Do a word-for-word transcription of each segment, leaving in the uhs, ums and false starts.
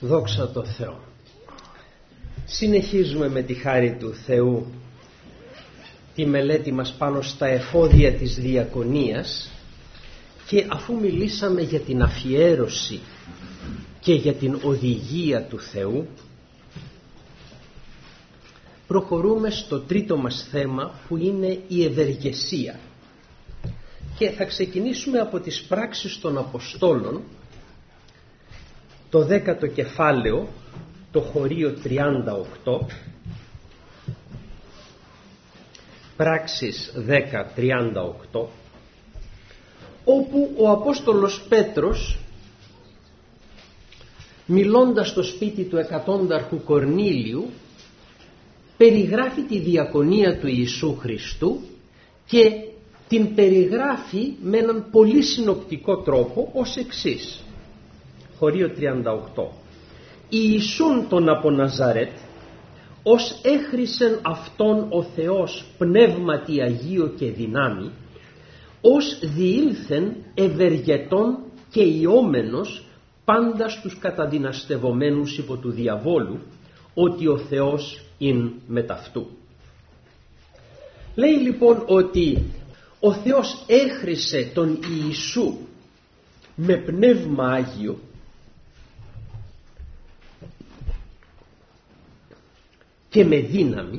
Δόξα τω Θεώ. Συνεχίζουμε με τη χάρη του Θεού τη μελέτη μας πάνω στα εφόδια της διακονίας, και αφού μιλήσαμε για την αφιέρωση και για την οδηγία του Θεού, προχωρούμε στο τρίτο μας θέμα, που είναι η ευεργεσία, και θα ξεκινήσουμε από τις πράξεις των Αποστόλων, το δέκατο κεφάλαιο, το χωρίο τριάντα οκτώ, πράξεις δέκα τριάντα οκτώ, όπου ο Απόστολος Πέτρος, μιλώντας στο σπίτι του εκατόνταρχου Κορνήλιου, περιγράφει τη διακονία του Ιησού Χριστού και την περιγράφει με έναν πολύ συνοπτικό τρόπο ως εξής. Χωρίο τριάντα οκτώ. Ιησούν τον από Ναζαρέτ, ως έχρισεν αυτόν ο Θεός πνεύματι Αγίο και δυνάμει, ως διήλθεν ευεργετών και ιόμενος πάντα στους καταδυναστευομένους υπό του διαβόλου, ότι ο Θεός ειν μεταυτού. Λέει λοιπόν ότι ο Θεός έχρισε τον Ιησού με πνεύμα Άγιο και με δύναμη,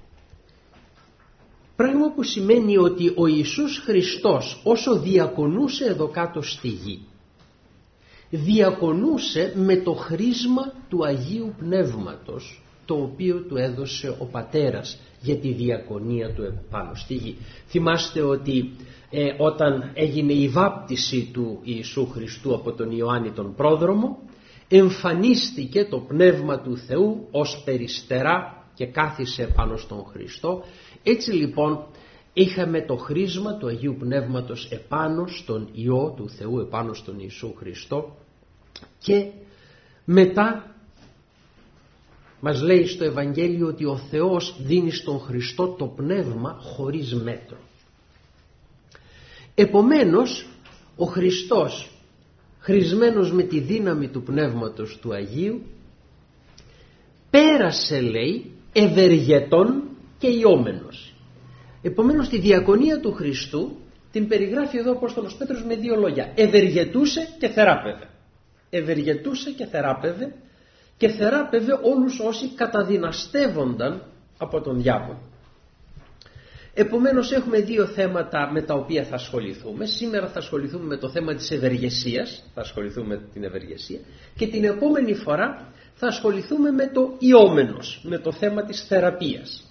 πράγμα που σημαίνει ότι ο Ιησούς Χριστός, όσο διακονούσε εδώ κάτω στη γη, διακονούσε με το χρίσμα του Αγίου Πνεύματος, το οποίο του έδωσε ο Πατέρας για τη διακονία του επάνω στη γη. Θυμάστε ότι ε, όταν έγινε η βάπτιση του Ιησού Χριστού από τον Ιωάννη τον Πρόδρομο, εμφανίστηκε το Πνεύμα του Θεού ως περιστερά και κάθισε πάνω στον Χριστό. Έτσι λοιπόν είχαμε το χρίσμα του Αγίου Πνεύματος επάνω στον Υιό του Θεού, επάνω στον Ιησού Χριστό, και μετά μας λέει στο Ευαγγέλιο ότι ο Θεός δίνει στον Χριστό το πνεύμα χωρίς μέτρο. Επομένως ο Χριστός, χρησμένος με τη δύναμη του Πνεύματος του Αγίου, πέρασε, λέει, ευεργετών και ιόμενος. Επομένως τη διακονία του Χριστού την περιγράφει εδώ ο Απόστολος Πέτρος με δύο λόγια: ευεργετούσε και θεράπευε. Ευεργετούσε και θεράπευε, και θεράπευε όλους όσοι καταδυναστεύονταν από τον διάβολο. Επομένως έχουμε δύο θέματα με τα οποία θα ασχοληθούμε. Σήμερα θα ασχοληθούμε με το θέμα της ευεργεσίας, θα ασχοληθούμε με την ευεργεσία, και την επόμενη φορά θα ασχοληθούμε με το ιόμενος, με το θέμα της θεραπείας.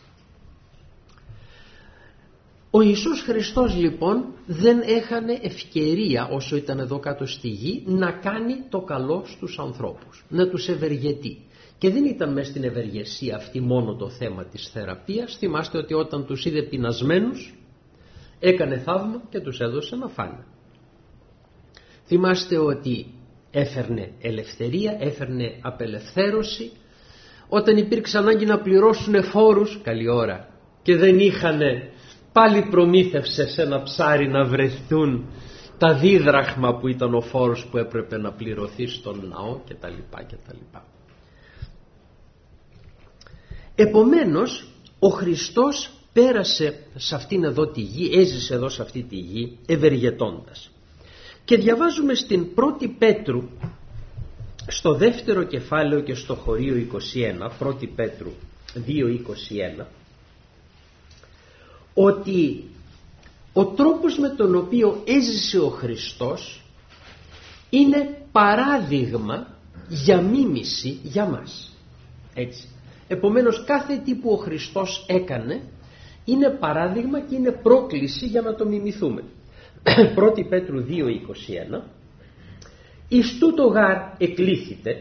Ο Ιησούς Χριστός λοιπόν δεν έχανε ευκαιρία όσο ήταν εδώ κάτω στη γη να κάνει το καλό στους ανθρώπους, να τους ευεργετεί. Και δεν ήταν μέσα στην ευεργεσία αυτή μόνο το θέμα της θεραπείας. Θυμάστε ότι όταν τους είδε πεινασμένους έκανε θαύμα και τους έδωσε να φάνε. Θυμάστε ότι έφερνε ελευθερία, έφερνε απελευθέρωση. Όταν υπήρξε ανάγκη να πληρώσουν φόρους, καλή ώρα, και δεν είχανε, πάλι προμήθευσε σε ένα ψάρι να βρεθούν τα δίδραχμα που ήταν ο φόρος που έπρεπε να πληρωθεί στον ναό κτλ. κτλ. Επομένως ο Χριστός πέρασε σε αυτήν εδώ τη γη, έζησε εδώ σε αυτή τη γη ευεργετώντας. Και διαβάζουμε στην πρώτη Πέτρου, στο δεύτερο κεφάλαιο και στο χωρίο είκοσι ένα, πρώτη Πέτρου δύο είκοσι ένα, ότι ο τρόπος με τον οποίο έζησε ο Χριστός είναι παράδειγμα για μίμηση για μας. Έτσι. Επομένως κάθε τι που ο Χριστός έκανε είναι παράδειγμα και είναι πρόκληση για να το μιμηθούμε. πρώτη Πέτρου δύο είκοσι ένα, εις τούτο γάρ εκλήθητε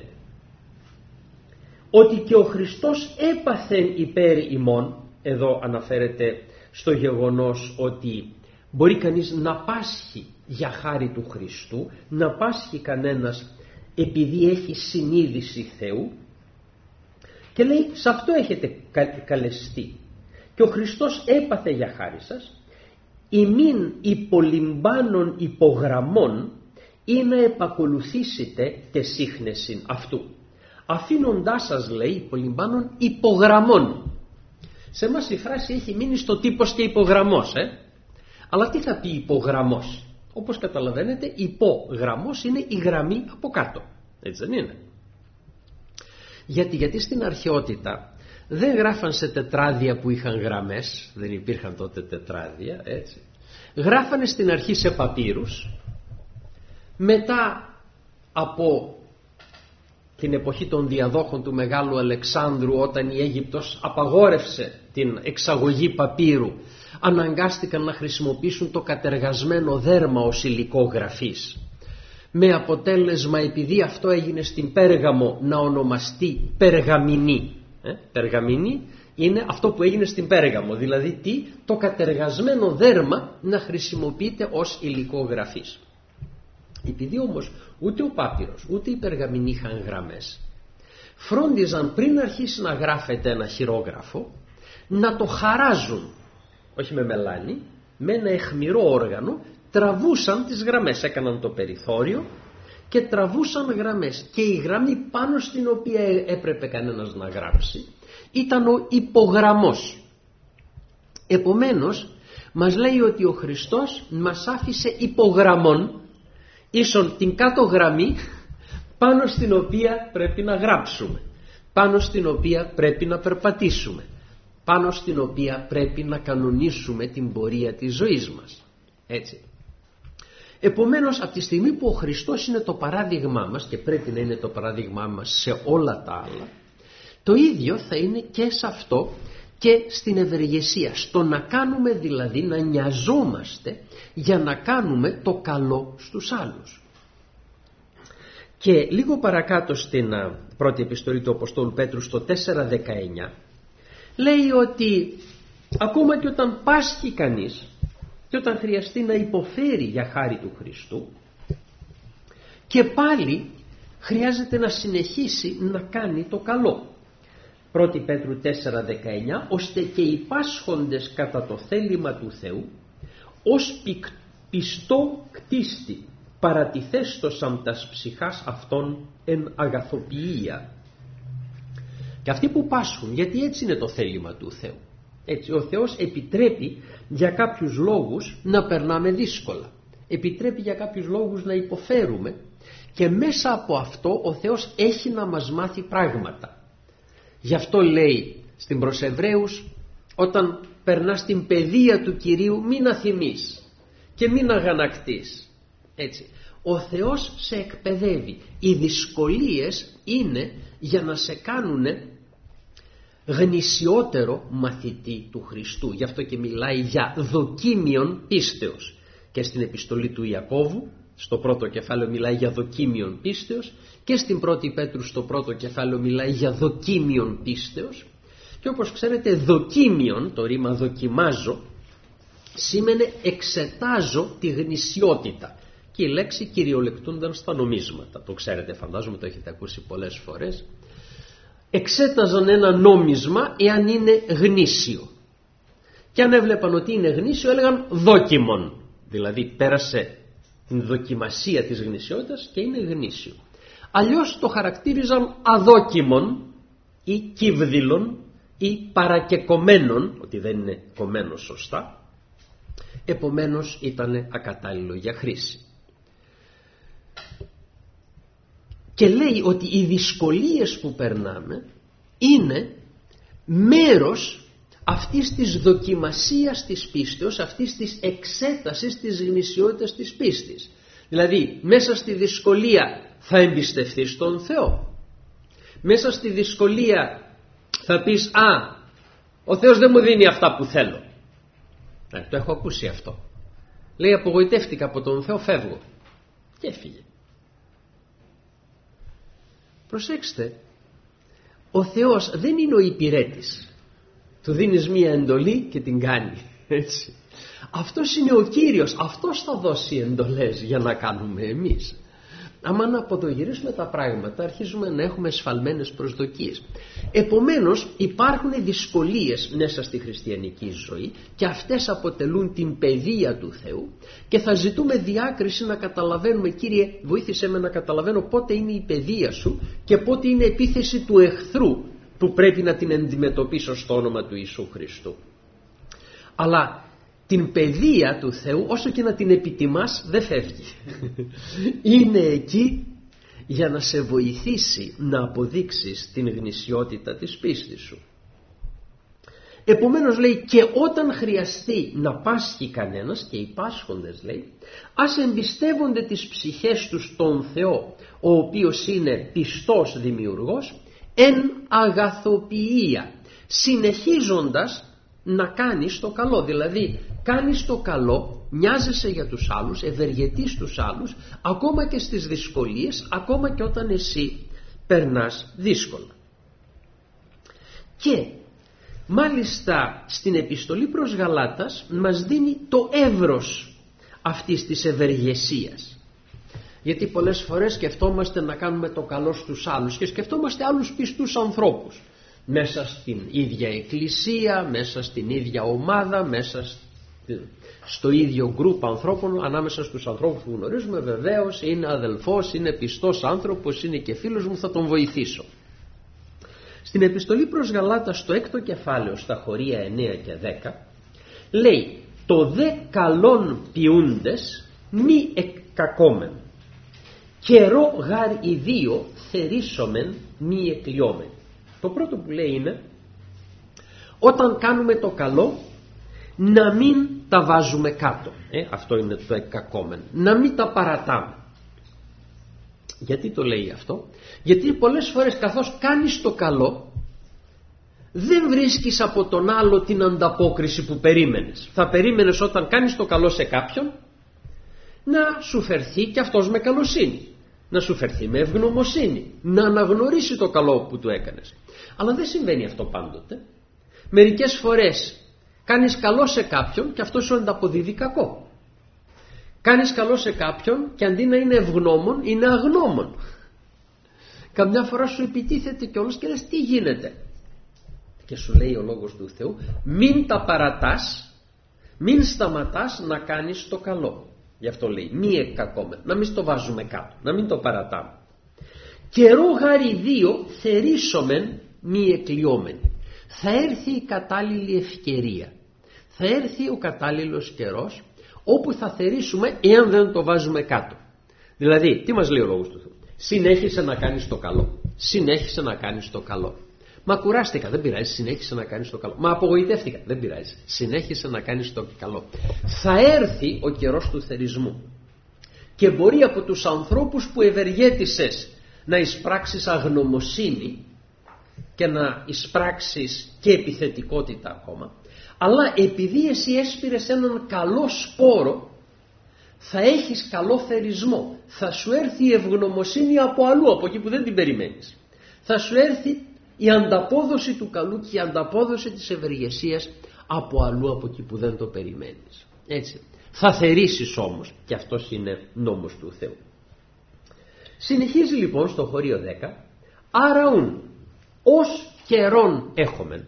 ότι και ο Χριστός έπαθεν υπέρ ημών. Εδώ αναφέρεται στο γεγονός ότι μπορεί κανείς να πάσχει για χάρη του Χριστού, να πάσχει κανένας επειδή έχει συνείδηση Θεού, και λέει σε αυτό έχετε καλεστεί, και ο Χριστός έπαθε για χάρη σας, ημίν υπολυμπάνων υπογραμμών ή να επακολουθήσετε τε σύχνεσιν αυτού. αφήνοντάς σας, λέει, υπολυμπάνων υπογραμμών. Σε εμάς η φράση έχει μείνει στο τύπος και υπογραμμός, ε? Αλλά τι θα πει υπογραμμός? Όπως καταλαβαίνετε, υπογραμμός είναι η γραμμή από κάτω, έτσι δεν είναι? Γιατί, γιατί στην αρχαιότητα δεν γράφαν σε τετράδια που είχαν γραμμές, δεν υπήρχαν τότε τετράδια, έτσι. Γράφανε στην αρχή σε παπύρους, μετά από την εποχή των διαδόχων του Μεγάλου Αλεξάνδρου, όταν η Αίγυπτος απαγόρευσε την εξαγωγή παπύρου, αναγκάστηκαν να χρησιμοποιήσουν το κατεργασμένο δέρμα ως υλικό γραφής, με αποτέλεσμα, επειδή αυτό έγινε στην Πέργαμο, να ονομαστεί περγαμηνή. ε? Περγαμηνή είναι αυτό που έγινε στην Πέργαμο, δηλαδή τι? Το κατεργασμένο δέρμα να χρησιμοποιείται ως υλικό γραφής. Επειδή όμως ούτε ο πάπυρος ούτε οι περγαμηνοί είχαν γραμμές, φρόντιζαν πριν αρχίσει να γράφεται ένα χειρόγραφο να το χαράζουν, όχι με μελάνι, με ένα αιχμηρό όργανο, τραβούσαν τις γραμμές, έκαναν το περιθώριο και τραβούσαν γραμμές, και η γραμμή πάνω στην οποία έπρεπε κανένας να γράψει ήταν ο υπογραμμός. Επομένως μας λέει ότι ο Χριστός μας άφησε υπογραμμών, ίσον την κάτω γραμμή πάνω στην οποία πρέπει να γράψουμε, πάνω στην οποία πρέπει να περπατήσουμε, πάνω στην οποία πρέπει να κανονίσουμε την πορεία της ζωής μας, έτσι. Επομένως, από τη στιγμή που ο Χριστός είναι το παράδειγμά μας και πρέπει να είναι το παράδειγμά μας σε όλα τα άλλα, το ίδιο θα είναι και σε αυτό και στην ευεργεσία, στο να κάνουμε δηλαδή, να νοιαζόμαστε για να κάνουμε το καλό στους άλλους. Και λίγο παρακάτω στην πρώτη επιστολή του Αποστόλου Πέτρου, στο τέσσερα δεκαεννιά, λέει ότι ακόμα και όταν πάσχει κανείς και όταν χρειαστεί να υποφέρει για χάρη του Χριστού, και πάλι χρειάζεται να συνεχίσει να κάνει το καλό. πρώτη Πέτρου τέσσερα δεκαεννιά, ώστε και οι πάσχοντες κατά το θέλημα του Θεού ως πιστό κτίστη παρατηθέστοσαν τας ψυχάς αυτών εν αγαθοποιία. Και αυτοί που πάσχουν, γιατί έτσι είναι το θέλημα του Θεού, έτσι, ο Θεός επιτρέπει για κάποιους λόγους να περνάμε δύσκολα, επιτρέπει για κάποιους λόγους να υποφέρουμε, και μέσα από αυτό ο Θεός έχει να μας μάθει πράγματα. Γι' αυτό λέει στην προς Εβραίους, όταν περνάς την παιδεία του Κυρίου μην αθυμείς και μην αγανακτείς, έτσι. Ο Θεός σε εκπαιδεύει. Οι δυσκολίες είναι για να σε κάνουν γνησιότερο μαθητή του Χριστού. Γι' αυτό και μιλάει για δοκίμιον πίστεως. Και στην επιστολή του Ιακώβου, στο πρώτο κεφάλαιο μιλάει για δοκίμιον πίστεως, και στην πρώτη Πέτρου στο πρώτο κεφάλαιο μιλάει για δοκίμιον πίστεως. Και όπως ξέρετε, δοκίμιον, το ρήμα δοκιμάζω, σήμαινε εξετάζω τη γνησιότητα. Και η λέξη κυριολεκτούνταν στα νομίσματα. Το ξέρετε, φαντάζομαι, το έχετε ακούσει πολλές φορές. Εξέταζαν ένα νόμισμα εάν είναι γνήσιο. Και αν έβλεπαν ότι είναι γνήσιο, έλεγαν δόκιμον. Δηλαδή πέρασε την δοκιμασία της γνησιότητας και είναι γνήσιο. Αλλιώς το χαρακτήριζαν αδόκιμον ή κύβδηλον ή παρακεκομμένον, ότι δεν είναι κομμένο σωστά. Επομένως ήταν ακατάλληλο για χρήση. Και λέει ότι οι δυσκολίες που περνάμε είναι μέρος αυτής της δοκιμασίας της πίστεως, αυτής της εξέτασης της γνησιότητας της πίστης. Δηλαδή μέσα στη δυσκολία θα εμπιστευτείς τον Θεό. Μέσα στη δυσκολία θα πεις «Α, ο Θεός δεν μου δίνει αυτά που θέλω». Ε, το έχω ακούσει αυτό. Λέει «Απογοητεύτηκα από τον Θεό, φεύγω». Και έφυγε. Προσέξτε, ο Θεός δεν είναι ο υπηρέτης. Του δίνεις μία εντολή και την κάνει, έτσι. Αυτός είναι ο Κύριος, αυτός θα δώσει εντολές για να κάνουμε εμείς. άμα να αποδογυρίσουμε τα πράγματα, αρχίζουμε να έχουμε εσφαλμένες προσδοκίες. Επομένως υπάρχουν δυσκολίες μέσα στη χριστιανική ζωή και αυτές αποτελούν την παιδεία του Θεού, και θα ζητούμε διάκριση να καταλαβαίνουμε, Κύριε βοήθησέ με να καταλαβαίνω πότε είναι η παιδεία σου και πότε είναι επίθεση του εχθρού που πρέπει να την αντιμετωπίσω στο όνομα του Ιησού Χριστού. Αλλά την παιδεία του Θεού, όσο και να την επιτιμάς, δεν φεύγει. Είναι εκεί για να σε βοηθήσει να αποδείξεις την γνησιότητα της πίστης σου. Επομένως λέει, και όταν χρειαστεί να πάσχει κανένας, και οι πάσχοντες λέει, ας εμπιστεύονται τις ψυχές τους στον Θεό, ο οποίος είναι πιστός δημιουργός, εν αγαθοποιία, συνεχίζοντας να κάνεις το καλό. Δηλαδή κάνεις το καλό, νοιάζεσαι για τους άλλους, ευεργετείς τους άλλους, ακόμα και στις δυσκολίες, ακόμα και όταν εσύ περνάς δύσκολα. Και μάλιστα στην επιστολή προς Γαλάτας μας δίνει το εύρος αυτής της ευεργεσίας. Γιατί πολλές φορές σκεφτόμαστε να κάνουμε το καλό στους άλλους και σκεφτόμαστε άλλους πιστούς ανθρώπους μέσα στην ίδια εκκλησία, μέσα στην ίδια ομάδα, μέσα στο ίδιο γκρουπ ανθρώπων. Ανάμεσα στους ανθρώπους που γνωρίζουμε, βεβαίως είναι αδελφός, είναι πιστός άνθρωπος, είναι και φίλος μου, θα τον βοηθήσω. Στην επιστολή προς Γαλάτα στο έκτο κεφάλαιο, στα χωρία εννέα και δέκα, λέει, το δε καλόν ποιούντες μη εκκακόμεν, καιρό γάρ ιδίο θερίσομεν μη εκλειόμεν. Το πρώτο που λέει είναι, όταν κάνουμε το καλό, να μην τα βάζουμε κάτω. Ε, αυτό είναι το εκκακόμεν. Να μην τα παρατάμε. Γιατί το λέει αυτό? Γιατί πολλές φορές καθώς κάνεις το καλό, δεν βρίσκεις από τον άλλο την ανταπόκριση που περίμενες. Θα περίμενες όταν κάνεις το καλό σε κάποιον να σου φερθεί και αυτός με καλοσύνη, να σου φερθεί με ευγνωμοσύνη, να αναγνωρίσει το καλό που του έκανες. Αλλά δεν συμβαίνει αυτό πάντοτε. Μερικές φορές κάνεις καλό σε κάποιον και αυτό σου ανταποδίδει κακό. Κάνεις καλό σε κάποιον και αντί να είναι ευγνώμων, είναι αγνώμων. Καμιά φορά σου επιτίθεται κιόλας και λες, τι γίνεται? Και σου λέει ο λόγος του Θεού, μην τα παρατάς, μην σταματάς να κάνεις το καλό. Γι' αυτό λέει, μη εκκακόμεν, να μην το βάζουμε κάτω, να μην το παρατάμε. Καιρό γαριδίο θερίσομεν μη εκλειόμεν. Θα έρθει η κατάλληλη ευκαιρία, θα έρθει ο κατάλληλος καιρός όπου θα θερίσουμε εάν δεν το βάζουμε κάτω. Δηλαδή, τι μας λέει ο λόγος του Θεού? Συνέχισε να κάνεις το καλό, συνέχισε να κάνεις το καλό. Μα κουράστηκα, δεν πειράζει, συνέχισε να κάνεις το καλό. Μα απογοητεύτηκα, δεν πειράζει, συνέχισε να κάνεις το καλό. Θα έρθει ο καιρός του θερισμού και μπορεί από τους ανθρώπους που ευεργέτησες να εισπράξεις αγνωμοσύνη και να εισπράξεις και επιθετικότητα ακόμα, αλλά επειδή εσύ έσπηρες έναν καλό σπόρο, θα έχεις καλό θερισμό, θα σου έρθει η ευγνωμοσύνη από αλλού, από εκεί που δεν την περιμένεις. Θα σου έρθει η ανταπόδοση του καλού και η ανταπόδοση της ευεργεσίας από αλλού, από εκεί που δεν το περιμένεις. Έτσι. Θα θερήσεις όμως, και αυτός είναι νόμος του Θεού. Συνεχίζει λοιπόν στο χωρίο δέκα, άρα ουν, ως καιρόν έχομεν.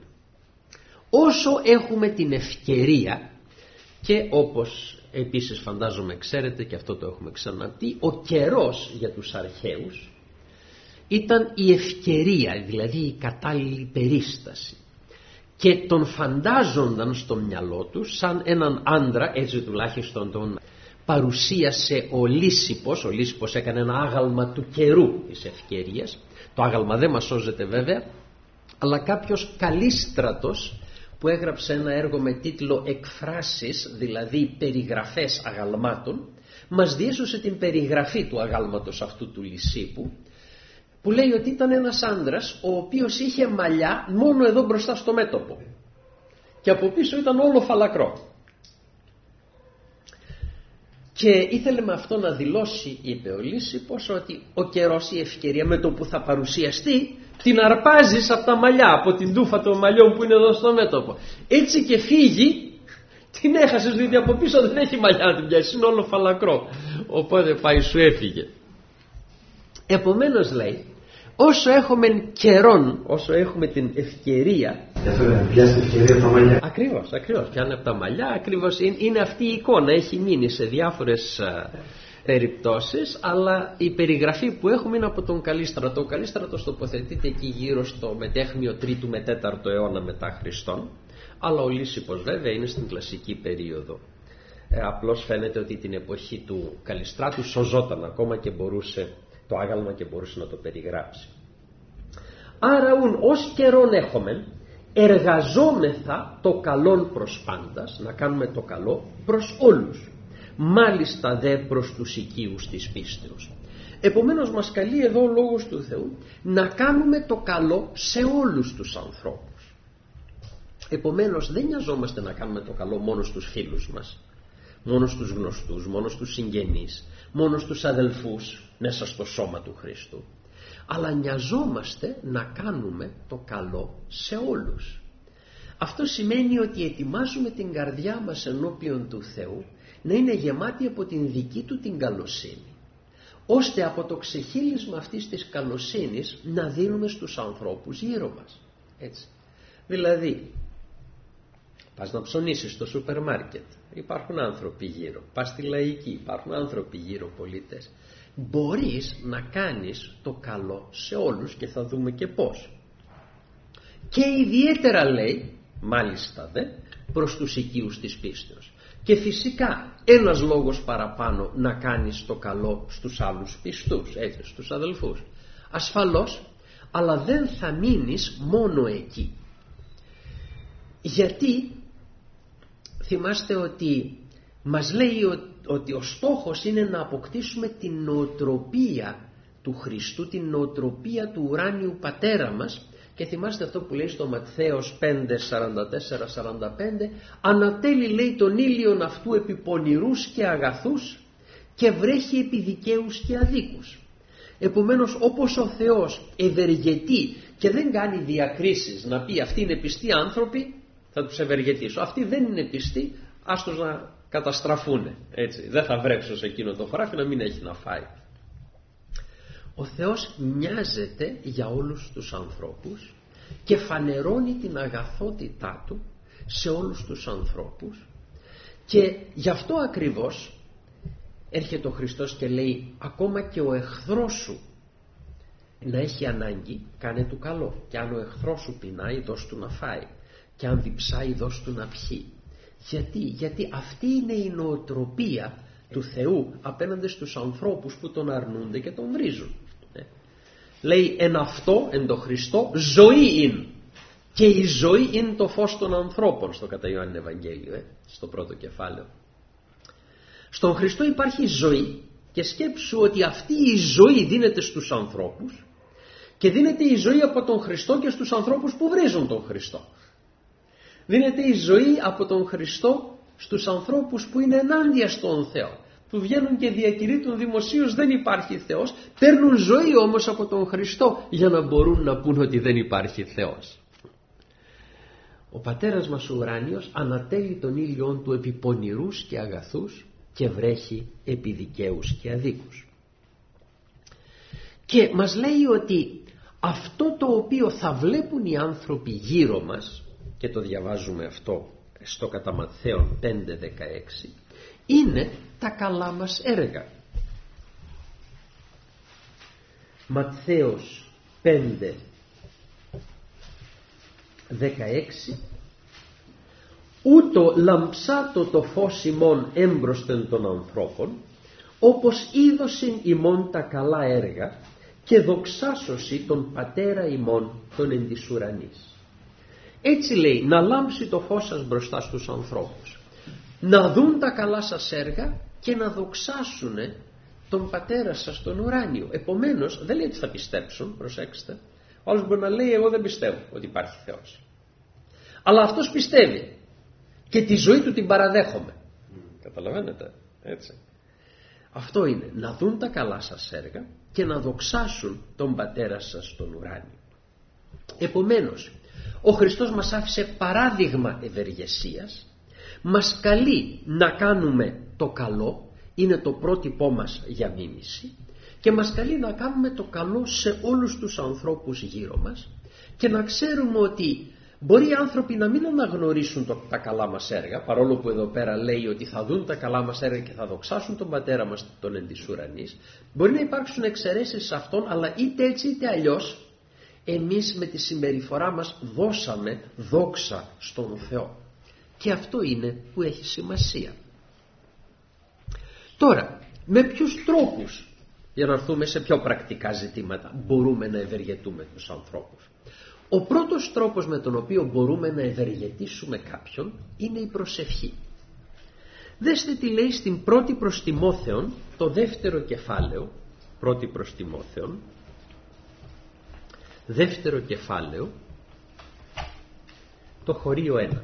Όσο έχουμε την ευκαιρία, και όπως επίσης φαντάζομαι ξέρετε και αυτό το έχουμε ξαναπεί, ο καιρός για τους αρχαίους ήταν η ευκαιρία, δηλαδή η κατάλληλη περίσταση, και τον φαντάζονταν στο μυαλό τους σαν έναν άντρα, έτσι τουλάχιστον τον παρουσίασε ο Λύσιππος. Ο Λύσιππος έκανε ένα άγαλμα του καιρού της ευκαιρίας. Το άγαλμα δεν μας σώζεται βέβαια, αλλά κάποιος Καλίστρατος που έγραψε ένα έργο με τίτλο «Εκφράσεις», δηλαδή περιγραφές αγαλμάτων, μας διέσωσε την περιγραφή του αγάλματος αυτού του Λυσίππου, που λέει ότι ήταν ένας άντρας ο οποίος είχε μαλλιά μόνο εδώ μπροστά στο μέτωπο και από πίσω ήταν όλο φαλακρό. Και ήθελε με αυτό να δηλώσει, είπε ο Λύσιππος, ότι ο καιρός, η ευκαιρία με το που θα παρουσιαστεί, την αρπάζεις από τα μαλλιά, από την τούφα των μαλλιών που είναι εδώ στο μέτωπο. Έτσι και φύγει, την έχασες, διότι από πίσω δεν έχει μαλλιά να την πιάσει, είναι όλο φαλακρό. Οπότε πάει, σου έφυγε. Επομένως λέει, όσο έχουμε καιρόν, όσο έχουμε την ευκαιρία. Για αυτό να πιάσει ευκαιρία από τα μαλλιά. Ακριβώς, ακριβώς, πιάνει από τα μαλλιά, ακριβώς είναι, είναι αυτή η εικόνα, έχει μείνει σε διάφορες α, περιπτώσεις, αλλά η περιγραφή που έχουμε είναι από τον Καλίστρατο. Ο Καλίστρατος τοποθετείται εκεί γύρω στο μετέχμιο τρίτο με τέταρτο αιώνα μετά Χριστόν, αλλά ο Λύσιππος βέβαια είναι στην κλασική περίοδο. Ε, απλώς φαίνεται ότι την εποχή του Καλιστράτου σωζόταν ακόμα και μπορούσε το άγαλμα και μπορούσε να το περιγράψει. Άρα ουν ως καιρόν έχουμε εργαζόμεθα το καλόν προς πάντας, να κάνουμε το καλό προς όλους, μάλιστα δε προς τους οικείους της πίστεως. Επομένως μας καλεί εδώ ο Λόγος του Θεού να κάνουμε το καλό σε όλους τους ανθρώπους. Επομένως δεν νοιαζόμαστε να κάνουμε το καλό μόνο στους φίλους μας, μόνο στους γνωστούς, μόνο στους συγγενείς, μόνο στους αδελφούς μέσα στο σώμα του Χριστού, αλλά νοιαζόμαστε να κάνουμε το καλό σε όλους. Αυτό σημαίνει ότι ετοιμάζουμε την καρδιά μας ενώπιον του Θεού να είναι γεμάτη από την δική του την καλοσύνη, ώστε από το ξεχύλισμα αυτής της καλοσύνης να δίνουμε στους ανθρώπους γύρω μας. Έτσι. Δηλαδή, πας να ψωνίσεις στο σούπερ μάρκετ, υπάρχουν άνθρωποι γύρω. Πας στη λαϊκή, υπάρχουν άνθρωποι γύρω, πολίτες. Μπορείς να κάνεις το καλό σε όλους και θα δούμε και πώς. Και ιδιαίτερα λέει, μάλιστα δε, προς τους οικείους της πίστεως. Και φυσικά ένας λόγος παραπάνω να κάνεις το καλό στους άλλους πιστούς, έτσι, στους αδελφούς. Ασφαλώς, αλλά δεν θα μείνεις μόνο εκεί. Γιατί θυμάστε ότι μας λέει ότι ο στόχος είναι να αποκτήσουμε την νοοτροπία του Χριστού, την νοοτροπία του ουράνιου Πατέρα μας, και θυμάστε αυτό που λέει στο Ματθαίος πέντε σαράντα τέσσερα σαράντα πέντε, ανατέλει λέει τον ήλιον αυτού επί πονηρούς και αγαθούς και βρέχει επί δικαίους και αδίκους. Επομένως, όπως ο Θεός ευεργετεί και δεν κάνει διακρίσεις, να πει αυτοί είναι πιστοί άνθρωποι, θα τους ευεργετήσω, αυτοί δεν είναι πιστοί, άστος να καταστραφούν, έτσι, δεν θα βρέξω σε εκείνο το χωράφι να μην έχει να φάει. Ο Θεός νοιάζεται για όλους τους ανθρώπους και φανερώνει την αγαθότητά του σε όλους τους ανθρώπους, και γι' αυτό ακριβώς έρχεται ο Χριστός και λέει, ακόμα και ο εχθρός σου να έχει ανάγκη, κάνε του καλό, και αν ο εχθρός σου πεινάει, δώσ' του να φάει, και αν διψάει, δώσ' του να πιει. Γιατί, γιατί αυτή είναι η νοοτροπία του Θεού απέναντι στους ανθρώπους που τον αρνούνται και τον βρίζουν. Ε. Λέει, εν αυτό, εν το Χριστό, ζωή είναι, και η ζωή είναι το φως των ανθρώπων, στο κατά Ιωάννη Ευαγγέλιο, ε, στο πρώτο κεφάλαιο. Στον Χριστό υπάρχει ζωή, και σκέψου ότι αυτή η ζωή δίνεται στους ανθρώπους, και δίνεται η ζωή από τον Χριστό και στους ανθρώπους που βρίζουν τον Χριστό. Δίνεται η ζωή από τον Χριστό στους ανθρώπους που είναι ενάντια στον Θεό, που βγαίνουν και διακηρύττουν δημοσίως δεν υπάρχει Θεός, παίρνουν ζωή όμως από τον Χριστό για να μπορούν να πούν ότι δεν υπάρχει Θεός. Ο Πατέρας μας ο ουράνιος ανατέλει τον ήλιον του επί πονηρούς και αγαθούς και βρέχει επί δικαίους και αδίκους. Και μας λέει ότι αυτό το οποίο θα βλέπουν οι άνθρωποι γύρω μας, και το διαβάζουμε αυτό στο κατά Ματθαίον πέντε δεκαέξι, είναι τα καλά μας έργα. Ματθαίος πέντε δεκαέξι, ούτω λαμψάτο το φως ημών έμπροσθεν των ανθρώπων, όπως είδωσιν ημών τα καλά έργα και δοξάσωση τον Πατέρα ημών των εν της ουρανής. Έτσι λέει, να λάμψει το φως σας μπροστά στους ανθρώπους, να δουν τα καλά σας έργα και να δοξάσουν τον Πατέρα σας τον ουράνιο. Επομένως δεν λέει ότι θα πιστέψουν, προσέξτε, ο άλλος μπορεί να λέει εγώ δεν πιστεύω ότι υπάρχει Θεός, αλλά αυτός πιστεύει και τη ζωή του την παραδέχομαι. Καταλαβαίνετε, έτσι. Αυτό είναι, να δουν τα καλά σας έργα και να δοξάσουν τον Πατέρα σας τον ουράνιο. Επομένως ο Χριστός μας άφησε παράδειγμα ευεργεσίας, μας καλεί να κάνουμε το καλό, είναι το πρότυπό μας για μίμηση, και μας καλεί να κάνουμε το καλό σε όλους τους ανθρώπους γύρω μας και να ξέρουμε ότι μπορεί οι άνθρωποι να μην αναγνωρίσουν το, τα καλά μας έργα, παρόλο που εδώ πέρα λέει ότι θα δουν τα καλά μας έργα και θα δοξάσουν τον Πατέρα μας τον εν της ουρανής. Μπορεί να υπάρξουν εξαιρέσεις σε αυτόν, αλλά είτε έτσι είτε αλλιώς εμείς με τη συμπεριφορά μας δώσαμε δόξα στον Θεό. Και αυτό είναι που έχει σημασία. Τώρα, με ποιους τρόπους, για να έρθουμε σε πιο πρακτικά ζητήματα, μπορούμε να ευεργετούμε τους ανθρώπους? Ο πρώτος τρόπος με τον οποίο μπορούμε να ευεργετήσουμε κάποιον είναι η προσευχή. Δέστε τι λέει στην πρώτη προς Τιμόθεον, το δεύτερο κεφάλαιο, πρώτη προς Τιμόθεον, δεύτερο κεφάλαιο, το χωρίο ένα.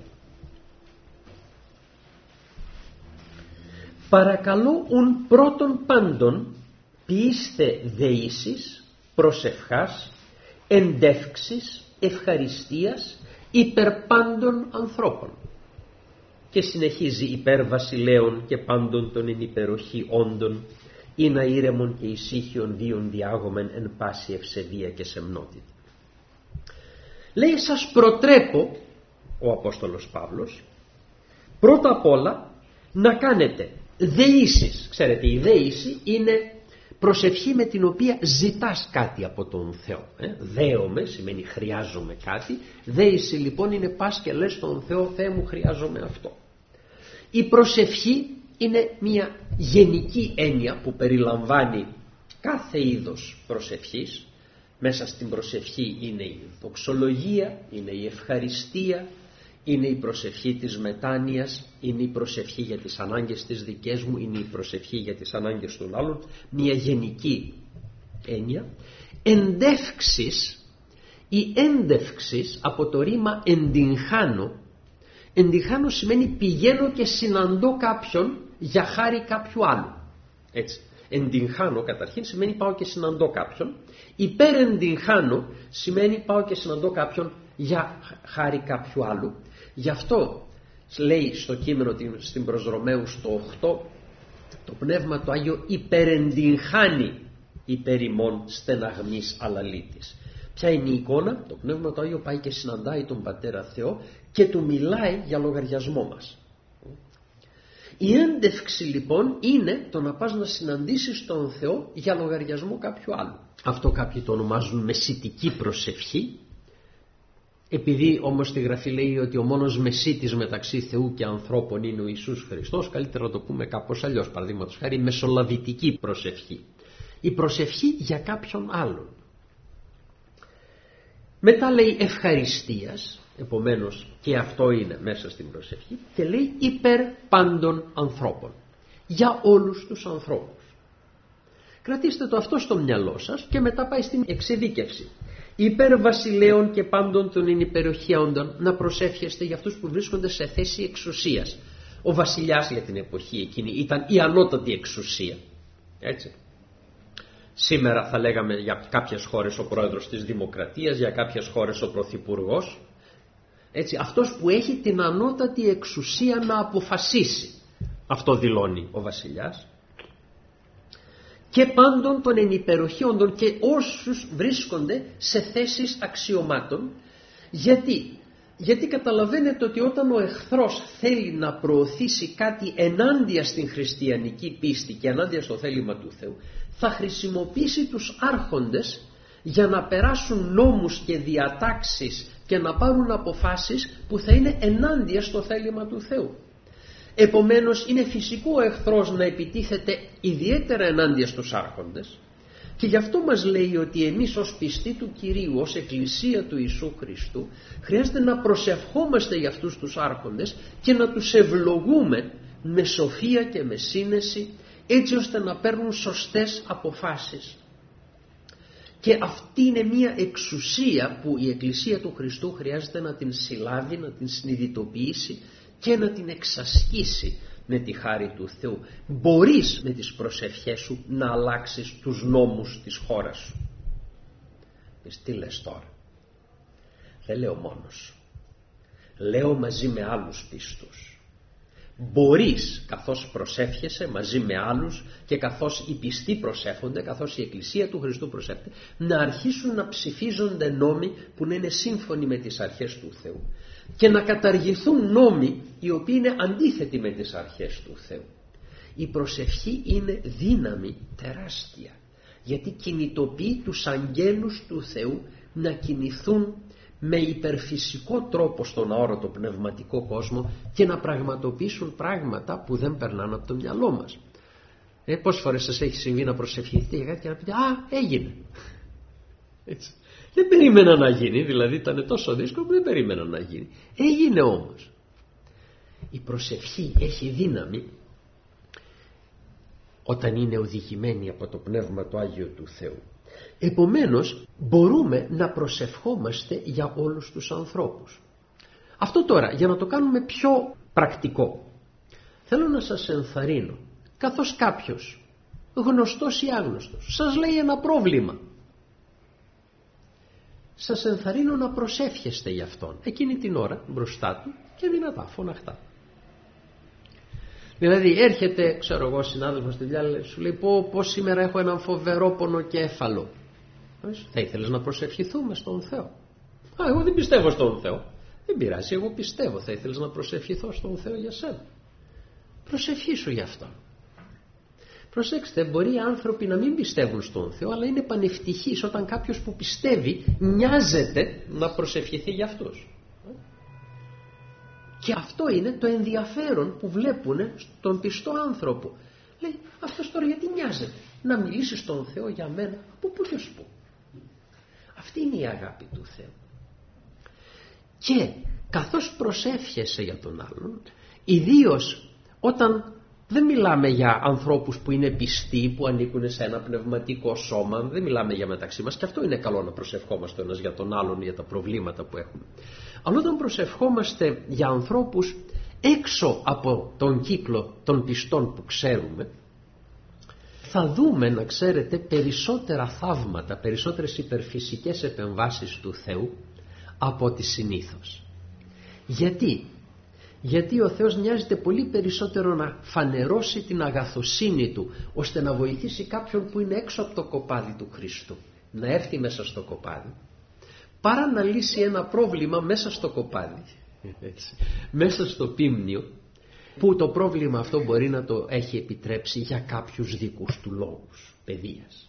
Παρακαλώ ουν πρώτον πάντων ποιήστε δεήσεις, προσευχάς, εντεύξεις, ευχαριστίας υπερ πάντων ανθρώπων. Και συνεχίζει υπέρ βασιλέων και πάντων των εν υπεροχή όντων, ή να ήρεμον και ησύχιον βίων διάγομεν εν πάση ευσεβία και σεμνότητα. Λέει, σας προτρέπω, ο Απόστολος Παύλος, πρώτα απ' όλα να κάνετε δεήσεις. Ξέρετε, η δεήση είναι προσευχή με την οποία ζητάς κάτι από τον Θεό. Ε? Δέομαι σημαίνει χρειάζομαι κάτι. Δεήση λοιπόν είναι πας και λες στον Θεό, Θεέ μου χρειάζομαι αυτό. Η προσευχή είναι μια γενική έννοια που περιλαμβάνει κάθε είδος προσευχής. Μέσα στην προσευχή είναι η δοξολογία, είναι η ευχαριστία, είναι η προσευχή της μετάνοιας, είναι η προσευχή για τις ανάγκες της δικές μου, είναι η προσευχή για τις ανάγκες των άλλων, μια γενική έννοια. Εντεύξεις, η έντευξης από το ρήμα εντυγχάνω, εντυγχάνω σημαίνει πηγαίνω και συναντώ κάποιον για χάρη κάποιου άλλου. Έτσι, εντυγχάνω καταρχήν σημαίνει πάω και συναντώ κάποιον. Υπερεντυγχάνω σημαίνει πάω και συναντώ κάποιον για χάρη κάποιου άλλου. Γι' αυτό λέει στο κείμενο στην προς Ρωμαίους το οκτώ, το Πνεύμα το Άγιο υπερεντυγχάνει υπέρ ημών στεναγμής αλαλήτης. Ποια είναι η εικόνα? Το Πνεύμα το Άγιο πάει και συναντάει τον Πατέρα Θεό και του μιλάει για λογαριασμό μας. Η έντευξη λοιπόν είναι το να πας να συναντήσεις τον Θεό για λογαριασμό κάποιου άλλου. Αυτό κάποιοι το ονομάζουν μεσητική προσευχή. Επειδή όμως στη Γραφή λέει ότι ο μόνος μεσίτης μεταξύ Θεού και ανθρώπων είναι ο Ιησούς Χριστός, καλύτερα να το πούμε κάπως αλλιώς, παραδείγματος χάρη μεσολαβητική προσευχή. Η προσευχή για κάποιον άλλον. Μετά λέει ευχαριστίας, επομένως και αυτό είναι μέσα στην προσευχή, και λέει υπέρ πάντων ανθρώπων, για όλους τους ανθρώπους. Κρατήστε το αυτό στο μυαλό σας και μετά πάει στην εξειδίκευση. Υπέρ βασιλέων και πάντων των ενυπεροχιόντων, να προσεύχεστε για αυτούς που βρίσκονται σε θέση εξουσίας. Ο βασιλιάς για την εποχή εκείνη ήταν η ανώτατη εξουσία. Έτσι. Σήμερα θα λέγαμε για κάποιες χώρες ο πρόεδρος της Δημοκρατίας, για κάποιες χώρες ο πρωθυπουργός. Έτσι, αυτός που έχει την ανώτατη εξουσία να αποφασίσει. Αυτό δηλώνει ο βασιλιάς. Και πάντων των ενυπεροχιόντων και όσους βρίσκονται σε θέσεις αξιωμάτων. Γιατί? Γιατί καταλαβαίνετε ότι όταν ο εχθρός θέλει να προωθήσει κάτι ενάντια στην χριστιανική πίστη και ενάντια στο θέλημα του Θεού, θα χρησιμοποιήσει τους άρχοντες για να περάσουν νόμους και διατάξεις και να πάρουν αποφάσεις που θα είναι ενάντια στο θέλημα του Θεού. Επομένως είναι φυσικό ο εχθρός να επιτίθεται ιδιαίτερα ενάντια στους άρχοντες, και γι' αυτό μας λέει ότι εμείς ως πιστοί του Κυρίου, ως Εκκλησία του Ιησού Χριστού, χρειάζεται να προσευχόμαστε για αυτούς τους άρχοντες και να τους ευλογούμε με σοφία και με σύνεση, έτσι ώστε να παίρνουν σωστές αποφάσεις. Και αυτή είναι μια εξουσία που η Εκκλησία του Χριστού χρειάζεται να την συλλάβει, να την συνειδητοποιήσει και να την εξασκήσει με τη χάρη του Θεού. Μπορείς με τις προσευχές σου να αλλάξεις τους νόμους της χώρας σου. Πες, τι λες τώρα? Δεν λέω μόνος. Λέω μαζί με άλλους πιστούς. μπορείς, καθώς προσεύχεσαι μαζί με άλλους και καθώς οι πιστοί προσεύχονται, καθώς η Εκκλησία του Χριστού προσεύχεται, να αρχίσουν να ψηφίζονται νόμοι που να είναι σύμφωνοι με τις αρχές του Θεού και να καταργηθούν νόμοι οι οποίοι είναι αντίθετοι με τις αρχές του Θεού. Η προσευχή είναι δύναμη τεράστια, γιατί κινητοποιεί τους αγγέλους του Θεού να κινηθούν με υπερφυσικό τρόπο στον αόρατο πνευματικό κόσμο και να πραγματοποιήσουν πράγματα που δεν περνάνε από το μυαλό μας. Ε, πόσες φορές σας έχει συμβεί να προσευχηθείτε για κάτι και να πείτε «Α, έγινε». Έτσι. Δεν περίμενα να γίνει, δηλαδή ήταν τόσο δύσκολο που δεν περίμενα να γίνει. Έγινε όμως. Η προσευχή έχει δύναμη όταν είναι οδηγημένη από το Πνεύμα το Άγιο του Θεού. Επομένως μπορούμε να προσευχόμαστε για όλους τους ανθρώπους. Αυτό τώρα για να το κάνουμε πιο πρακτικό, θέλω να σας ενθαρρύνω, καθώς κάποιος γνωστός ή άγνωστος σας λέει ένα πρόβλημα, σας ενθαρρύνω να προσεύχεστε για αυτόν εκείνη την ώρα μπροστά του και δυνατά, φωναχτά. Δηλαδή έρχεται, ξέρω εγώ, συνάδελφος στη δουλειά, σου λέει πω, πω σήμερα έχω έναν φοβερό πονοκέφαλο. Θα ήθελες να προσευχηθούμε στον Θεό? Α, εγώ δεν πιστεύω στον Θεό. Δεν πειράζει, εγώ πιστεύω. Θα ήθελες να προσευχηθώ στον Θεό για σένα? Προσευχήσου γι' αυτό. Προσέξτε, μπορεί οι άνθρωποι να μην πιστεύουν στον Θεό, αλλά είναι πανευτυχείς όταν κάποιος που πιστεύει νοιάζεται να προσευχηθεί για αυτούς. Και αυτό είναι το ενδιαφέρον που βλέπουν στον πιστό άνθρωπο. Λέει, αυτός τώρα γιατί νοιάζεται να μιλήσει στον Θεό για μένα? Από πού και πού? Αυτή είναι η αγάπη του Θεού. Και καθώς προσεύχεσαι για τον άλλον, ιδίως όταν δεν μιλάμε για ανθρώπους που είναι πιστοί, που ανήκουν σε ένα πνευματικό σώμα, δεν μιλάμε για μεταξύ μας, και αυτό είναι καλό να προσευχόμαστε ένας για τον άλλον για τα προβλήματα που έχουμε. Αλλά όταν προσευχόμαστε για ανθρώπους έξω από τον κύκλο των πιστών που ξέρουμε, θα δούμε, να ξέρετε, περισσότερα θαύματα, περισσότερες υπερφυσικές επεμβάσεις του Θεού από ό,τι συνήθως. Γιατί? Γιατί ο Θεός νοιάζεται πολύ περισσότερο να φανερώσει την αγαθοσύνη Του, ώστε να βοηθήσει κάποιον που είναι έξω από το κοπάδι του Χριστού να έρθει μέσα στο κοπάδι, παρά να λύσει ένα πρόβλημα μέσα στο κοπάδι, έτσι, μέσα στο πίμνιο, που το πρόβλημα αυτό μπορεί να το έχει επιτρέψει για κάποιους δικούς του λόγους παιδείας.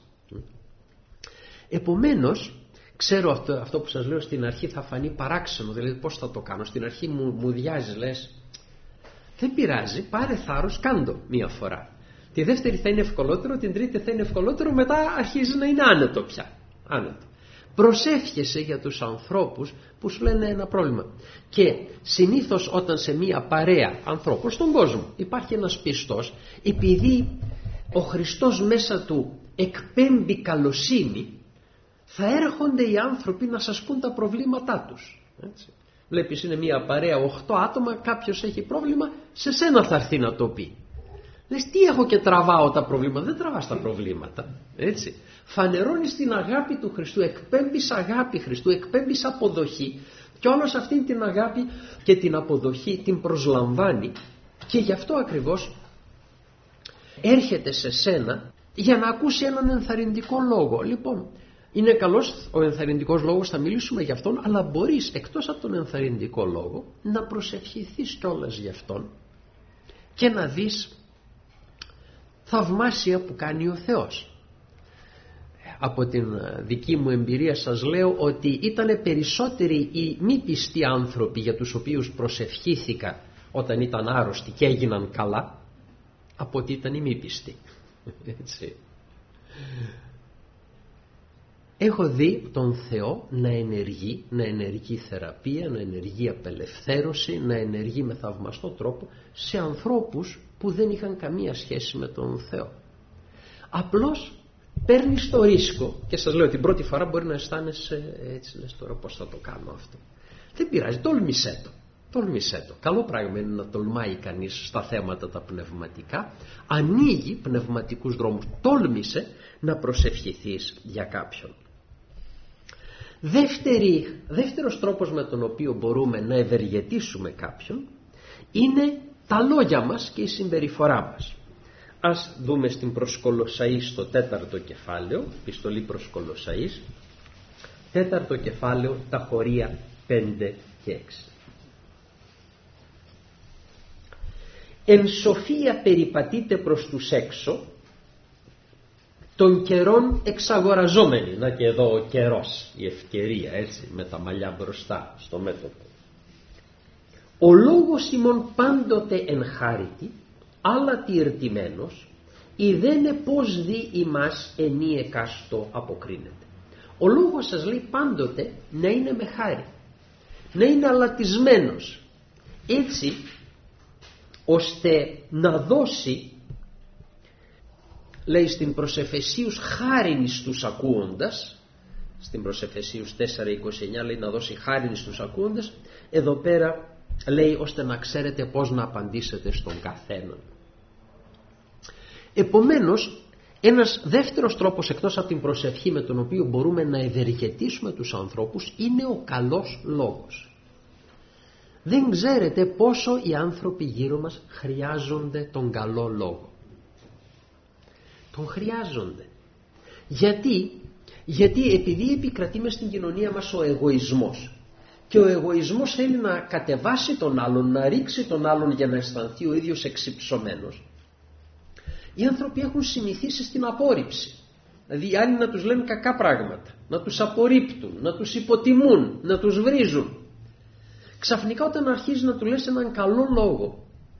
Επομένως, ξέρω αυτό, αυτό που σας λέω στην αρχή θα φανεί παράξενο, δηλαδή πώς θα το κάνω? Στην αρχή μου, μου διάζει, λες, δεν πειράζει, πάρε θάρρος, κάντο μία φορά. Τη δεύτερη θα είναι ευκολότερο, την τρίτη θα είναι ευκολότερο, μετά αρχίζει να είναι άνετο πια. Άνετο. Προσεύχεσαι για τους ανθρώπους που σου λένε ένα πρόβλημα. Και συνήθως όταν σε μία παρέα ανθρώπων στον κόσμο υπάρχει ένας πιστός, επειδή ο Χριστός μέσα του εκπέμπει καλοσύνη, θα έρχονται οι άνθρωποι να σας πούν τα προβλήματά τους. Έτσι. Βλέπεις, είναι μία παρέα οχτώ άτομα, κάποιος έχει πρόβλημα, σε σένα θα έρθει να το πει. Λες, τι έχω και τραβάω τα προβλήματα? Δεν τραβάς τα προβλήματα. Έτσι. Φανερώνεις την αγάπη του Χριστού, εκπέμπεις αγάπη Χριστού, εκπέμπεις αποδοχή, και όλος αυτή την αγάπη και την αποδοχή την προσλαμβάνει, και γι' αυτό ακριβώς έρχεται σε σένα για να ακούσει έναν ενθαρρυντικό λόγο. Λοιπόν, είναι καλός ο ενθαρρυντικός λόγος, θα μιλήσουμε για αυτόν, αλλά μπορείς εκτός από τον ενθαρρυντικό λόγο να προσευχηθείς κιόλας για αυτόν και να δεις θαυμάσια που κάνει ο Θεός. Από την δική μου εμπειρία σας λέω ότι ήταν περισσότεροι οι μη πιστοί άνθρωποι για τους οποίους προσευχήθηκα όταν ήταν άρρωστοι και έγιναν καλά, από ότι ήταν οι μη πιστοί. Έτσι. Έχω δει τον Θεό να ενεργεί, να ενεργεί θεραπεία, να ενεργεί απελευθέρωση, να ενεργεί με θαυμαστό τρόπο σε ανθρώπους που δεν είχαν καμία σχέση με τον Θεό. Απλώς παίρνεις το ρίσκο, και σας λέω την πρώτη φορά μπορεί να αισθάνεσαι έτσι, λες τώρα πώς θα το κάνω αυτό. Δεν πειράζει, τόλμησέ το. Τόλμησέ το. Καλό πράγμα είναι να τολμάει κανείς στα θέματα τα πνευματικά. Ανοίγει πνευματικούς δρόμους. Τόλμησε να προσευχηθείς για κάποιον. Δεύτερη, δεύτερος τρόπος με τον οποίο μπορούμε να ευεργετήσουμε κάποιον είναι τα λόγια μας και η συμπεριφορά μας. Ας δούμε στην προς Κολοσσαείς στο τέταρτο κεφάλαιο, επιστολή προς Κολοσσαείς, τέταρτο κεφάλαιο, τα χωρία πέντε και έξι. Εν σοφία περιπατείτε προς τους έξω, των καιρών εξαγοραζόμενοι. Να και εδώ ο καιρός, η ευκαιρία, έτσι, με τα μαλλιά μπροστά στο μέτωπο. Ο λόγος ημών πάντοτε εν χάριτη, άλλα τι ερτημένος, ιδένε πως δι ημάς ενή εκάστο αποκρίνεται. Ο λόγος σας, λέει, πάντοτε να είναι με χάρη, να είναι αλατισμένος, έτσι ώστε να δώσει, λέει στην προς Εφεσίους, χάριν στους ακούοντας. Στην προς Εφεσίους τέσσερα είκοσι εννιά λέει να δώσει χάριν στους ακούοντας. Εδώ πέρα λέει ώστε να ξέρετε πώς να απαντήσετε στον καθέναν. Επομένως, ένας δεύτερος τρόπος εκτός από την προσευχή με τον οποίο μπορούμε να ευεργετήσουμε τους ανθρώπους είναι ο καλός λόγος. Δεν ξέρετε πόσο οι άνθρωποι γύρω μας χρειάζονται τον καλό λόγο. Τον χρειάζονται. Γιατί, γιατί επειδή επικρατεί μες στην κοινωνία μας ο εγωισμός, και ο εγωισμός θέλει να κατεβάσει τον άλλον, να ρίξει τον άλλον για να αισθανθεί ο ίδιος εξυψωμένος, οι άνθρωποι έχουν συνηθίσει στην απόρριψη. Δηλαδή οι άλλοι να τους λένε κακά πράγματα, να τους απορρίπτουν, να τους υποτιμούν, να τους βρίζουν. Ξαφνικά όταν αρχίζει να του λες έναν καλό λόγο,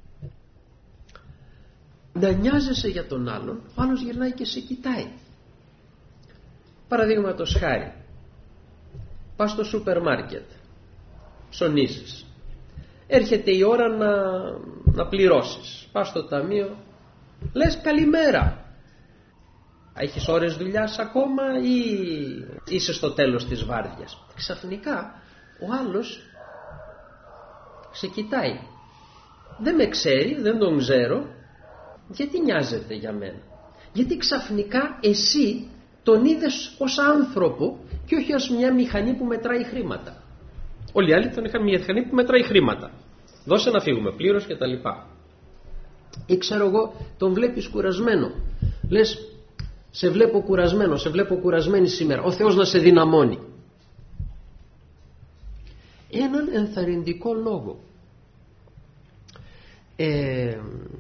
να νοιάζεσαι για τον άλλον, ο άλλος γυρνάει και σε κοιτάει. Παραδείγματος χάρη, πας στο σούπερ μάρκετ, ψωνίζεις, έρχεται η ώρα να, να πληρώσεις, πας στο ταμείο, λες καλημέρα, έχεις ώρες δουλειάς ακόμα ή είσαι στο τέλος της βάρδιας? Ξαφνικά ο άλλος σε κοιτάει, δεν με ξέρει, δεν τον ξέρω, γιατί νοιάζεται για μένα? Γιατί ξαφνικά εσύ τον είδες ως άνθρωπο και όχι ως μια μηχανή που μετράει χρήματα. Όλοι οι άλλοι τον είχαν μια μηχανή που μετράει χρήματα. Δώσε να φύγουμε, πλήρως και τα λοιπά. Ή ξέρω εγώ, τον βλέπεις κουρασμένο. Λες, σε βλέπω κουρασμένο, σε βλέπω κουρασμένη σήμερα. Ο Θεός να σε δυναμώνει. Έναν ενθαρρυντικό λόγο. Ε,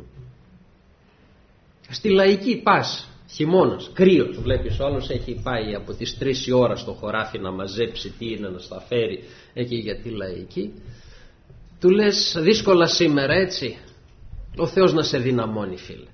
στη λαϊκή πας, χειμώνας, κρύος, βλέπεις ο άλλος έχει πάει από τις τρεις η ώρα στο χωράφι να μαζέψει τι είναι να στα φέρει εκεί για τη λαϊκή. Του λες δύσκολα σήμερα, έτσι, ο Θεός να σε δυναμώνει, φίλε.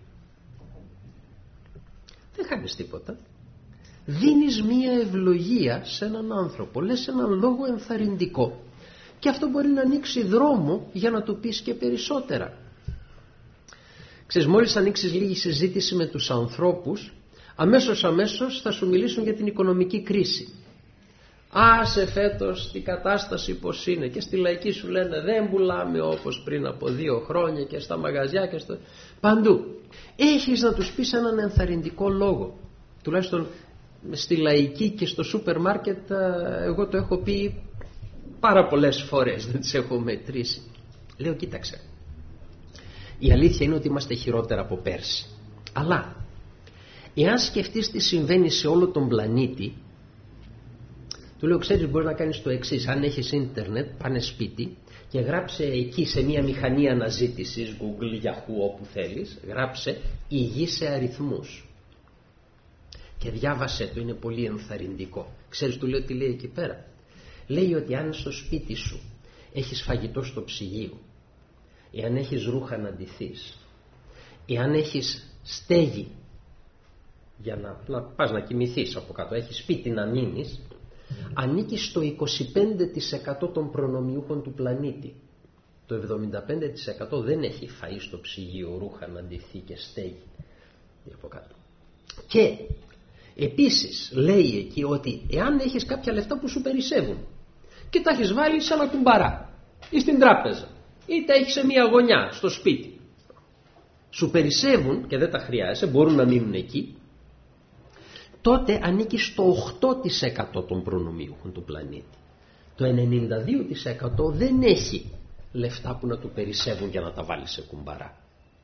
Δεν χάνεις τίποτα. Δίνεις μία ευλογία σε έναν άνθρωπο, λες έναν λόγο ενθαρρυντικό, και αυτό μπορεί να ανοίξει δρόμο για να του πεις και περισσότερα. Ξέρεις, μόλις ανοίξεις λίγη συζήτηση με τους ανθρώπους, αμέσως αμέσως θα σου μιλήσουν για την οικονομική κρίση. Άσε φέτος την κατάσταση πως είναι, και στη λαϊκή σου λένε δεν πουλάμε όπως πριν από δύο χρόνια και στα μαγαζιά και στο... παντού. Έχεις να τους πεις έναν ενθαρρυντικό λόγο. Τουλάχιστον στη λαϊκή και στο σούπερ μάρκετ εγώ το έχω πει πάρα πολλές φορές, δεν τις έχω μετρήσει. Λέω κοίταξε, η αλήθεια είναι ότι είμαστε χειρότερα από πέρσι, αλλά εάν σκεφτείς τι συμβαίνει σε όλο τον πλανήτη, του λέω ξέρεις, μπορεί να κάνεις το εξής. Αν έχεις ίντερνετ, πάνε σπίτι και γράψε εκεί σε μια μηχανή αναζήτησης, Google, Yahoo, όπου θέλεις, γράψε η γη σε αριθμούς και διάβασέ το, είναι πολύ ενθαρρυντικό. Ξέρεις, του λέω τι λέει εκεί πέρα? Λέει ότι αν στο σπίτι σου έχεις φαγητό στο ψυγείο, εάν έχεις ρούχα να ντυθείς, εάν έχεις στέγη για να, να πας να κοιμηθείς από κάτω, έχεις σπίτι να μείνεις, ανήκει στο είκοσι πέντε τοις εκατό των προνομιούχων του πλανήτη. Το εβδομήντα πέντε τοις εκατό δεν έχει φαΐ στο ψυγείο, ρούχα να ντυθεί και στέγη από κάτω. Και επίσης λέει εκεί ότι εάν έχεις κάποια λεφτά που σου περισσεύουν και τα έχεις βάλει σε ένα κουμπαρά ή στην τράπεζα ή τα έχεις σε μια γωνιά στο σπίτι, σου περισσεύουν και δεν τα χρειάζεσαι, μπορούν να μείνουν εκεί, τότε ανήκει στο οκτώ τοις εκατό των προνομιούχων του πλανήτη. Το ενενήντα δύο τοις εκατό δεν έχει λεφτά που να του περισσεύουν για να τα βάλει σε κουμπαρά.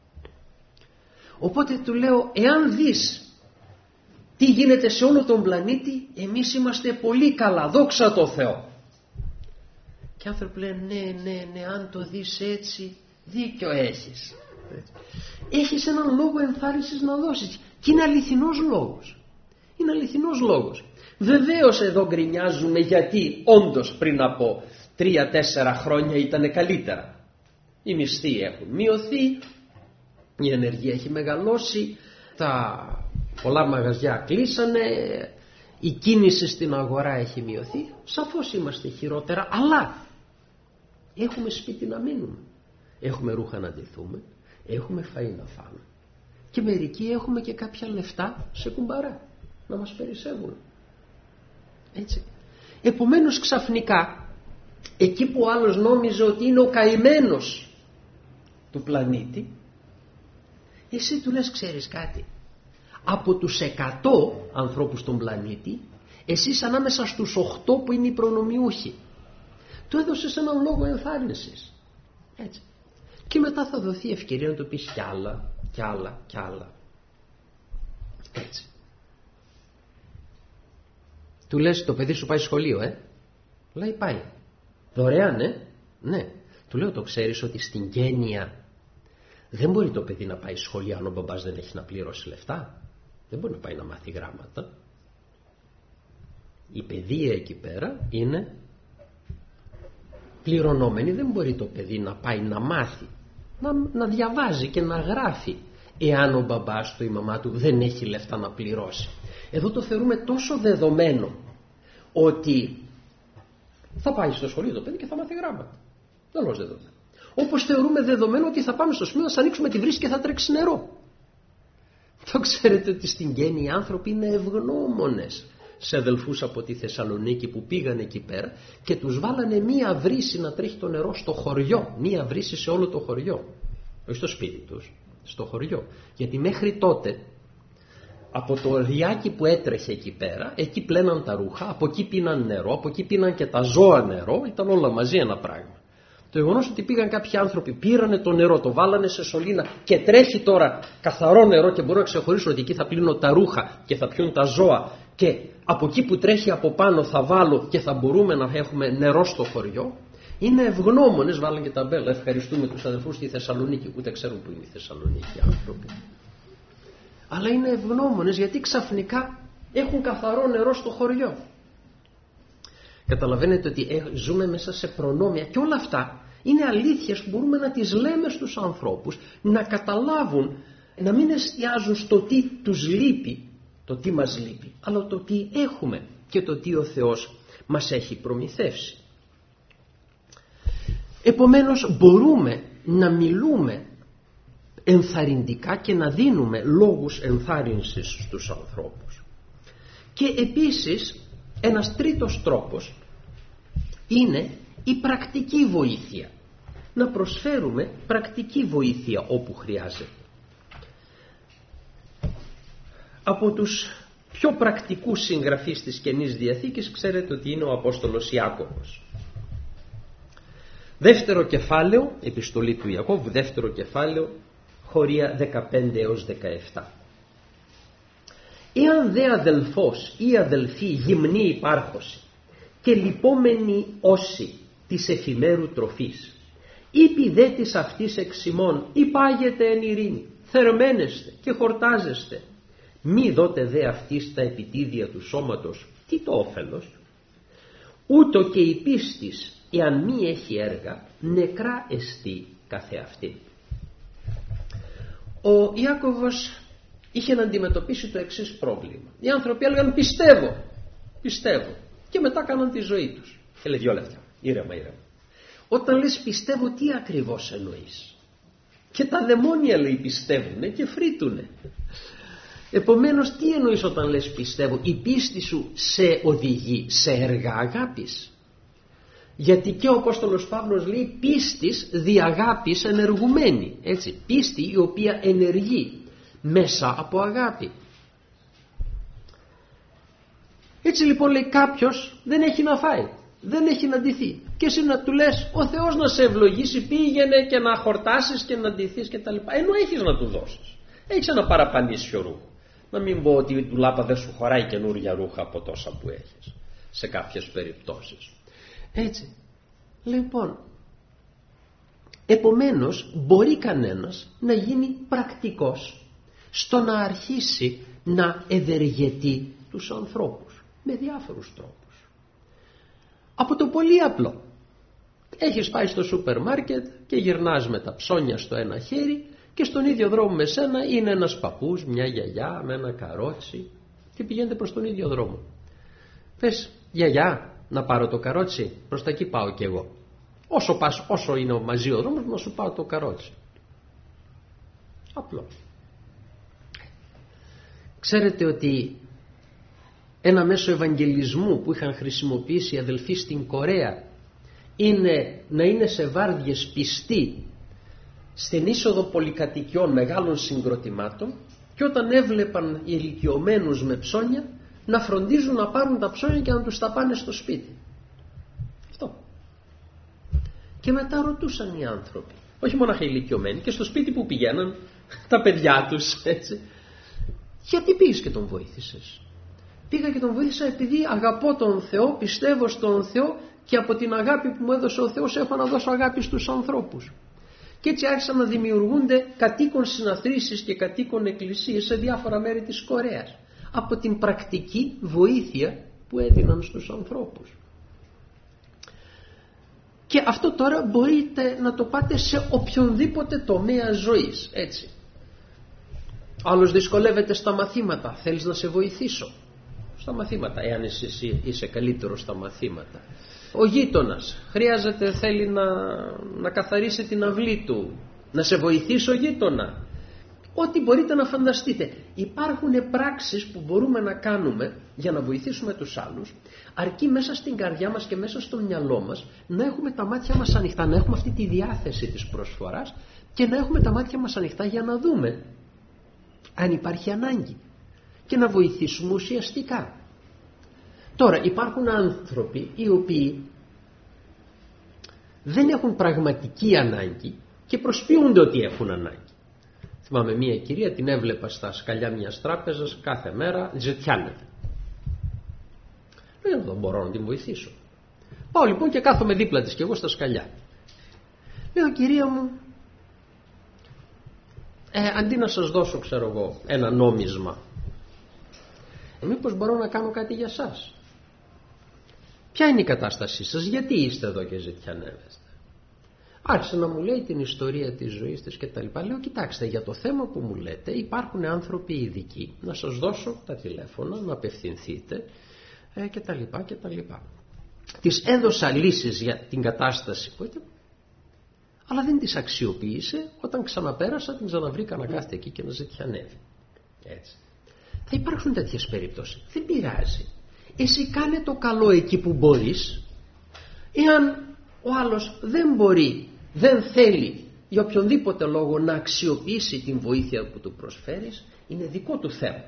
Οπότε του λέω, εάν δεις τι γίνεται σε όλο τον πλανήτη, εμείς είμαστε πολύ καλά, δόξα τω Θεώ. Και άνθρωποι λένε, ναι, ναι, ναι, αν το δεις έτσι, δίκιο έχεις. Έχεις έναν λόγο ενθάρρυνσης να δώσεις. Και είναι αληθινός λόγος. Είναι αληθινός λόγος. Βεβαίως εδώ γκρινιάζουμε γιατί όντως πριν από τρία-τέσσερα χρόνια ήταν καλύτερα. Οι μισθοί έχουν μειωθεί, η ενεργεία έχει μεγαλώσει, τα πολλά μαγαζιά κλείσανε, η κίνηση στην αγορά έχει μειωθεί. Σαφώς είμαστε χειρότερα, αλλά έχουμε σπίτι να μείνουμε, έχουμε ρούχα να ντυθούμε, έχουμε φαΐ να φάμε και μερικοί έχουμε και κάποια λεφτά σε κουμπαρά να μας περισσεύουν. Έτσι. Επομένως ξαφνικά εκεί που ο άλλος νόμιζε ότι είναι ο καημένος του πλανήτη, εσύ του λες, ξέρεις κάτι, από τους εκατό ανθρώπους στον πλανήτη εσύ είσαι ανάμεσα στους οχτώ που είναι οι προνομιούχοι. Του έδωσες έναν λόγο ενθάρρυνσης. Έτσι. Και μετά θα δοθεί ευκαιρία να του πεις κι άλλα, κι άλλα, κι άλλα. Έτσι. Του λες, το παιδί σου πάει σχολείο, ε. Λέει, πάει. Δωρεάν, ε. Ναι. Του λέω, το ξέρεις ότι στην γένεια δεν μπορεί το παιδί να πάει σχολείο αν ο μπαμπάς δεν έχει να πληρώσει λεφτά. Δεν μπορεί να πάει να μάθει γράμματα. Η παιδεία εκεί πέρα είναι πληρωνόμενη. Δεν μπορεί το παιδί να πάει να μάθει, να, να διαβάζει και να γράφει, εάν ο μπαμπάς του ή η μαμά του δεν έχει λεφτά να πληρώσει. Εδώ το θεωρούμε τόσο δεδομένο ότι θα πάει στο σχολείο το παιδί και θα μάθει γράμματα. Καλώς δεδομένο. Όπως θεωρούμε δεδομένο ότι θα πάμε στο σημείο να σας ανοίξουμε τη βρύση και θα τρέξει νερό. Το ξέρετε ότι στην γέννη οι άνθρωποι είναι ευγνώμονες σε αδελφούς από τη Θεσσαλονίκη που πήγαν εκεί πέρα και τους βάλανε μία βρύση να τρέχει το νερό στο χωριό. Μία βρύση σε όλο το χωριό. Όχι στο σπίτι τους, στο χωριό. Γιατί μέχρι τότε από το ριάκι που έτρεχε εκεί πέρα, εκεί πλέναν τα ρούχα, από εκεί πίναν νερό, από εκεί πίναν και τα ζώα νερό, ήταν όλα μαζί ένα πράγμα. Το γεγονός ότι πήγαν κάποιοι άνθρωποι, πήρανε το νερό, το βάλανε σε σωλήνα και τρέχει τώρα καθαρό νερό και μπορούν να ξεχωρίσουν ότι εκεί θα πλύνω τα ρούχα και θα πιούν τα ζώα και από εκεί που τρέχει από πάνω θα βάλω και θα μπορούμε να έχουμε νερό στο χωριό, είναι ευγνώμονες. Βάλαν και ταμπέλα, ευχαριστούμε τους αδελφούς στη Θεσσαλονίκη, ούτε ξέρουν που είναι η Θεσσαλονίκη άνθρωποι. Αλλά είναι ευγνώμονες γιατί ξαφνικά έχουν καθαρό νερό στο χωριό. Καταλαβαίνετε ότι ζούμε μέσα σε προνόμια και όλα αυτά είναι αλήθειες που μπορούμε να τις λέμε στους ανθρώπους, να καταλάβουν, να μην εστιάζουν στο τι τους λείπει, το τι μας λείπει, αλλά το τι έχουμε και το τι ο Θεός μας έχει προμηθεύσει. Επομένως μπορούμε να μιλούμε ενθαρρυντικά και να δίνουμε λόγους ενθάρρυνσης στους ανθρώπους. Και επίσης ένας τρίτος τρόπος είναι η πρακτική βοήθεια. Να προσφέρουμε πρακτική βοήθεια όπου χρειάζεται. Από τους πιο πρακτικούς συγγραφείς της Καινής Διαθήκης ξέρετε ότι είναι ο Απόστολος Ιάκωβος. Δεύτερο κεφάλαιο, επιστολή του Ιακώβου, δεύτερο κεφάλαιο, χωρία δεκαπέντε έως δεκαεπτά. Εάν δε αδελφός ή αδελφή γυμνή υπάρχωση και λυπόμενοι όσοι της εφημέρου τροφής, ή δε της αυτής εξημών υπάγεται εν ειρήνη, θερμαίνεστε και χορτάζεστε, μη δότε δε αυτής τα επιτίδια του σώματος, τι το όφελος, ούτω και η πίστης, εάν μη έχει έργα, νεκρά εστί καθεαυτή. Ο Ιάκωβος είχε να αντιμετωπίσει το εξής πρόβλημα. Οι άνθρωποι έλεγαν πιστεύω, πιστεύω και μετά κάναν τη ζωή τους. Και λέει δυο λεπτά, ήρεμα ήρεμα. Όταν λες πιστεύω, τι ακριβώς εννοείς? Και τα δαιμόνια λέει πιστεύουνε και φρύτουνε. Επομένως τι εννοείς όταν λες πιστεύω? Η πίστη σου σε οδηγεί σε έργα αγάπης? Γιατί και ο Απόστολος Παύλος λέει πίστης δι' αγάπης ενεργουμένη, έτσι, πίστη η οποία ενεργεί μέσα από αγάπη. Έτσι λοιπόν λέει κάποιος δεν έχει να φάει, δεν έχει να ντυθεί. Και εσύ να του λες ο Θεός να σε ευλογήσει, πήγαινε και να χορτάσεις και να ντυθείς και τα λοιπά. Ενώ έχεις να του δώσεις. Έχεις ένα παραπανίσιο ρούχο. Να μην πω ότι η ντουλάπα δεν σου χωράει καινούργια ρούχα από τόσα που έχεις. Σε κάποιες περιπτώσεις. Έτσι. Λοιπόν, επομένως μπορεί κανένας να γίνει πρακτικός στο να αρχίσει να ευεργετεί τους ανθρώπους με διάφορους τρόπους. Από το πολύ απλό. Έχεις πάει στο σούπερ μάρκετ και γυρνάς με τα ψώνια στο ένα χέρι και στον ίδιο δρόμο με σένα είναι ένας παππούς, μια γιαγιά με ένα καρότσι και πηγαίνετε προς τον ίδιο δρόμο. Πες, γιαγιά, να πάρω το καρότσι, προς τα εκεί πάω κι εγώ. Όσο πας, όσο είναι μαζί ο δρόμος, να σου πάω το καρότσι. Απλό. Ξέρετε ότι ένα μέσο ευαγγελισμού που είχαν χρησιμοποιήσει οι αδελφοί στην Κορέα είναι να είναι σε βάρδιες πιστοί στην είσοδο πολυκατοικιών μεγάλων συγκροτημάτων και όταν έβλεπαν οι ηλικιωμένους με ψώνια να φροντίζουν να πάρουν τα ψώνια και να τους τα πάνε στο σπίτι. Αυτό. Και μετά ρωτούσαν οι άνθρωποι, όχι μόνο οι ηλικιωμένοι, και στο σπίτι που πηγαίναν τα παιδιά τους, έτσι, γιατί πήγες και τον βοήθησες? Πήγα και τον βοήθησα επειδή αγαπώ τον Θεό, πιστεύω στον Θεό και από την αγάπη που μου έδωσε ο Θεός έχω να δώσω αγάπη στους ανθρώπους. Και έτσι άρχισαν να δημιουργούνται κατοίκων συναθρήσεις και κατοίκων εκκλησίες σε διάφορα μέρη της Κορέας από την πρακτική βοήθεια που έδιναν στους ανθρώπους. Και αυτό τώρα μπορείτε να το πάτε σε οποιονδήποτε τομέα ζωής, έτσι. Άλλος δυσκολεύεται στα μαθήματα, θέλεις να σε βοηθήσω στα μαθήματα, εάν εσύ είσαι καλύτερο στα μαθήματα. Ο γείτονας χρειάζεται, θέλει να, να καθαρίσει την αυλή του, να σε βοηθήσει ο γείτονα. Ό,τι μπορείτε να φανταστείτε. Υπάρχουν πράξεις που μπορούμε να κάνουμε για να βοηθήσουμε τους άλλους, αρκεί μέσα στην καρδιά μας και μέσα στο μυαλό μας να έχουμε τα μάτια μας ανοιχτά, να έχουμε αυτή τη διάθεση της προσφοράς και να έχουμε τα μάτια μας ανοιχτά για να δούμε αν υπάρχει ανάγκη και να βοηθήσουμε ουσιαστικά. Τώρα υπάρχουν άνθρωποι οι οποίοι δεν έχουν πραγματική ανάγκη και προσποιούνται ότι έχουν ανάγκη. Θυμάμαι μία κυρία, την έβλεπα στα σκαλιά μιας τράπεζας κάθε μέρα, ζητιάνεται. Δεν μπορώ να την βοηθήσω. Πάω λοιπόν και κάθομαι δίπλα της και εγώ στα σκαλιά. Λέω, κυρία μου, ε, αντί να σας δώσω, ξέρω εγώ, ένα νόμισμα, ε, μήπως μπορώ να κάνω κάτι για σας? Ποια είναι η κατάστασή σας, γιατί είστε εδώ και ζητιανεύεστε? Άρχισε να μου λέει την ιστορία της ζωής της και τα λοιπά. Λέω, κοιτάξτε, για το θέμα που μου λέτε υπάρχουν άνθρωποι ειδικοί, να σας δώσω τα τηλέφωνα, να απευθυνθείτε ε, και τα λοιπά και τα λοιπά. Της έδωσα λύσεις για την κατάσταση που ήταν, αλλά δεν τις αξιοποίησε. Όταν ξαναπέρασα την ξαναβρήκα να κάθεται εκεί και να ζητιανεύει. Έτσι. Θα υπάρξουν τέτοιες περιπτώσεις. Δεν πειράζει. Εσύ κάνε το καλό εκεί που μπορείς. Εάν ο άλλος δεν μπορεί, δεν θέλει για οποιονδήποτε λόγο να αξιοποιήσει την βοήθεια που του προσφέρεις, είναι δικό του θέμα.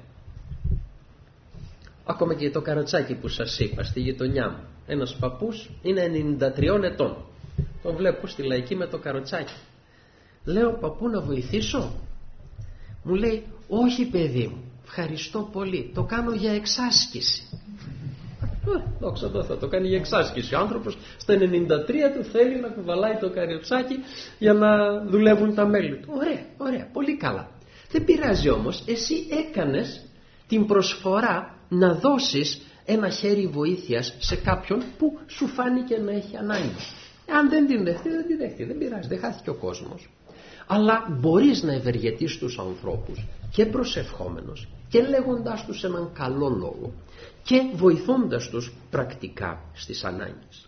Ακόμα και το καροτσάκι που σας είπα στη γειτονιά μου, ένας παππούς είναι ενενήντα τριών ετών, τον βλέπω στη λαϊκή με το καροτσάκι. Λέω, παππού, να βοηθήσω? Μου λέει, όχι παιδί μου, ευχαριστώ πολύ, το κάνω για εξάσκηση. Δόξα τω Θεώ, το κάνει για εξάσκηση. Ο άνθρωπος στα ενενήντα τρία του θέλει να κουβαλάει το καροτσάκι για να δουλεύουν τα μέλη του. Ωραία, ωραία, πολύ καλά. Δεν πειράζει όμως, εσύ έκανες την προσφορά να δώσεις ένα χέρι βοήθειας σε κάποιον που σου φάνηκε να έχει ανάγκη. Αν δεν την δεχτεί, δεν την δεχτεί, δεν πειράζει, δεν χάθηκε ο κόσμος. Αλλά μπορείς να ευεργετείς τους ανθρώπους και προσευχόμενος και λέγοντάς τους έναν καλό λόγο και βοηθώντας τους πρακτικά στις ανάγκες.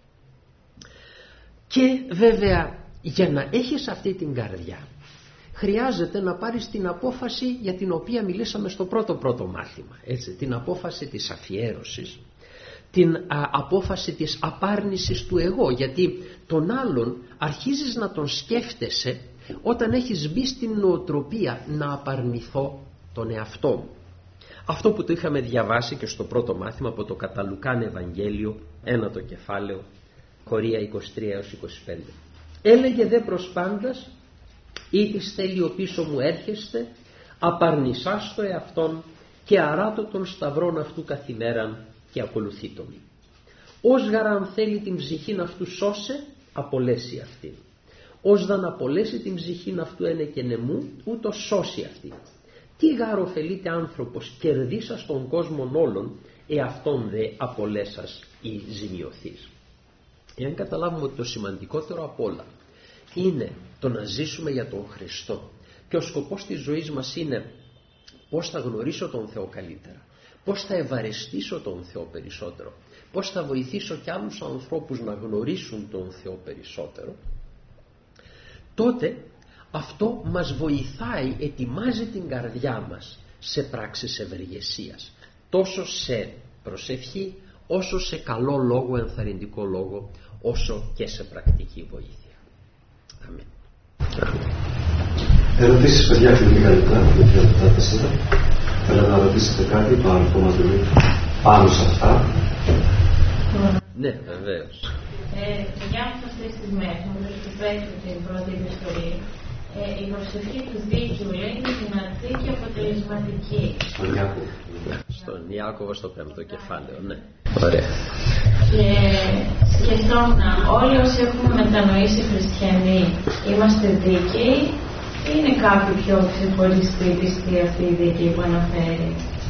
Και βέβαια, για να έχεις αυτή την καρδιά χρειάζεται να πάρεις την απόφαση για την οποία μιλήσαμε στο πρώτο πρώτο μάθημα, έτσι, την απόφαση της αφιέρωσης, την α, απόφαση της απάρνησης του εγώ, γιατί τον άλλον αρχίζεις να τον σκέφτεσαι όταν έχεις μπει στην νοοτροπία να απαρνηθώ τον εαυτό μου. Αυτό που το είχαμε διαβάσει και στο πρώτο μάθημα από το κατά Λουκάν Ευαγγέλιο ένατο κεφάλαιο, Χωρία είκοσι τρία έως είκοσι πέντε. Έλεγε δε προς πάντας, ή της θέλει ο πίσω μου έρχεστε, απαρνησάς το εαυτόν και αράτω των σταυρών αυτού καθημέραν και ακολουθείτο μη. Ως γαραν θέλει την ψυχήν αυτού σώσε, απολέσει αυτή. Ως δαν απολέσει την ψυχήν αυτού ένε και νεμού, ούτω σώσει αυτή. Τι γάρ ωφελείται άνθρωπος κερδίσας των κόσμων όλων, εαυτόν δε απολέσας ή ζημιωθείς. Εάν καταλάβουμε ότι το σημαντικότερο απ' όλα είναι το να ζήσουμε για τον Χριστό και ο σκοπός της ζωής μας είναι πώς θα γνωρίσω τον Θεό καλύτερα, πώς θα ευαρεστήσω τον Θεό περισσότερο, πώς θα βοηθήσω κι άλλους ανθρώπους να γνωρίσουν τον Θεό περισσότερο, τότε αυτό μας βοηθάει, ετοιμάζει την καρδιά μας σε πράξεις ευεργεσίας, τόσο σε προσευχή όσο σε καλό λόγο, ενθαρρυντικό λόγο, όσο και σε πρακτική βοήθεια. Αμήν. Ερωτήσεις, παιδιά, και λίγα λεπτά, δύο λεπτά, τέσσερα. Θέλω να ρωτήσετε κάτι πάνω που μας δούμε πάνω σε αυτά. Ναι, βεβαίως. Ε, για αυτές τις μέρες, μου λέει την πρώτη ιστορία, ε, η προσευχή του δίκαιου λέει είναι δυνατή και αποτελεσματική. Στον Ιάκωβο. Στον Ιάκωβο στο πέμπτο κεφάλαιο, ναι. Ωραία. Και σκεφτόμουν, όλοι όσοι έχουμε μετανοήσει χριστιανοί είμαστε δίκαιοι, ή είναι κάποιοι πιο ξεχωριστοί πιστοί αυτή η δίκαιη που αναφέρει?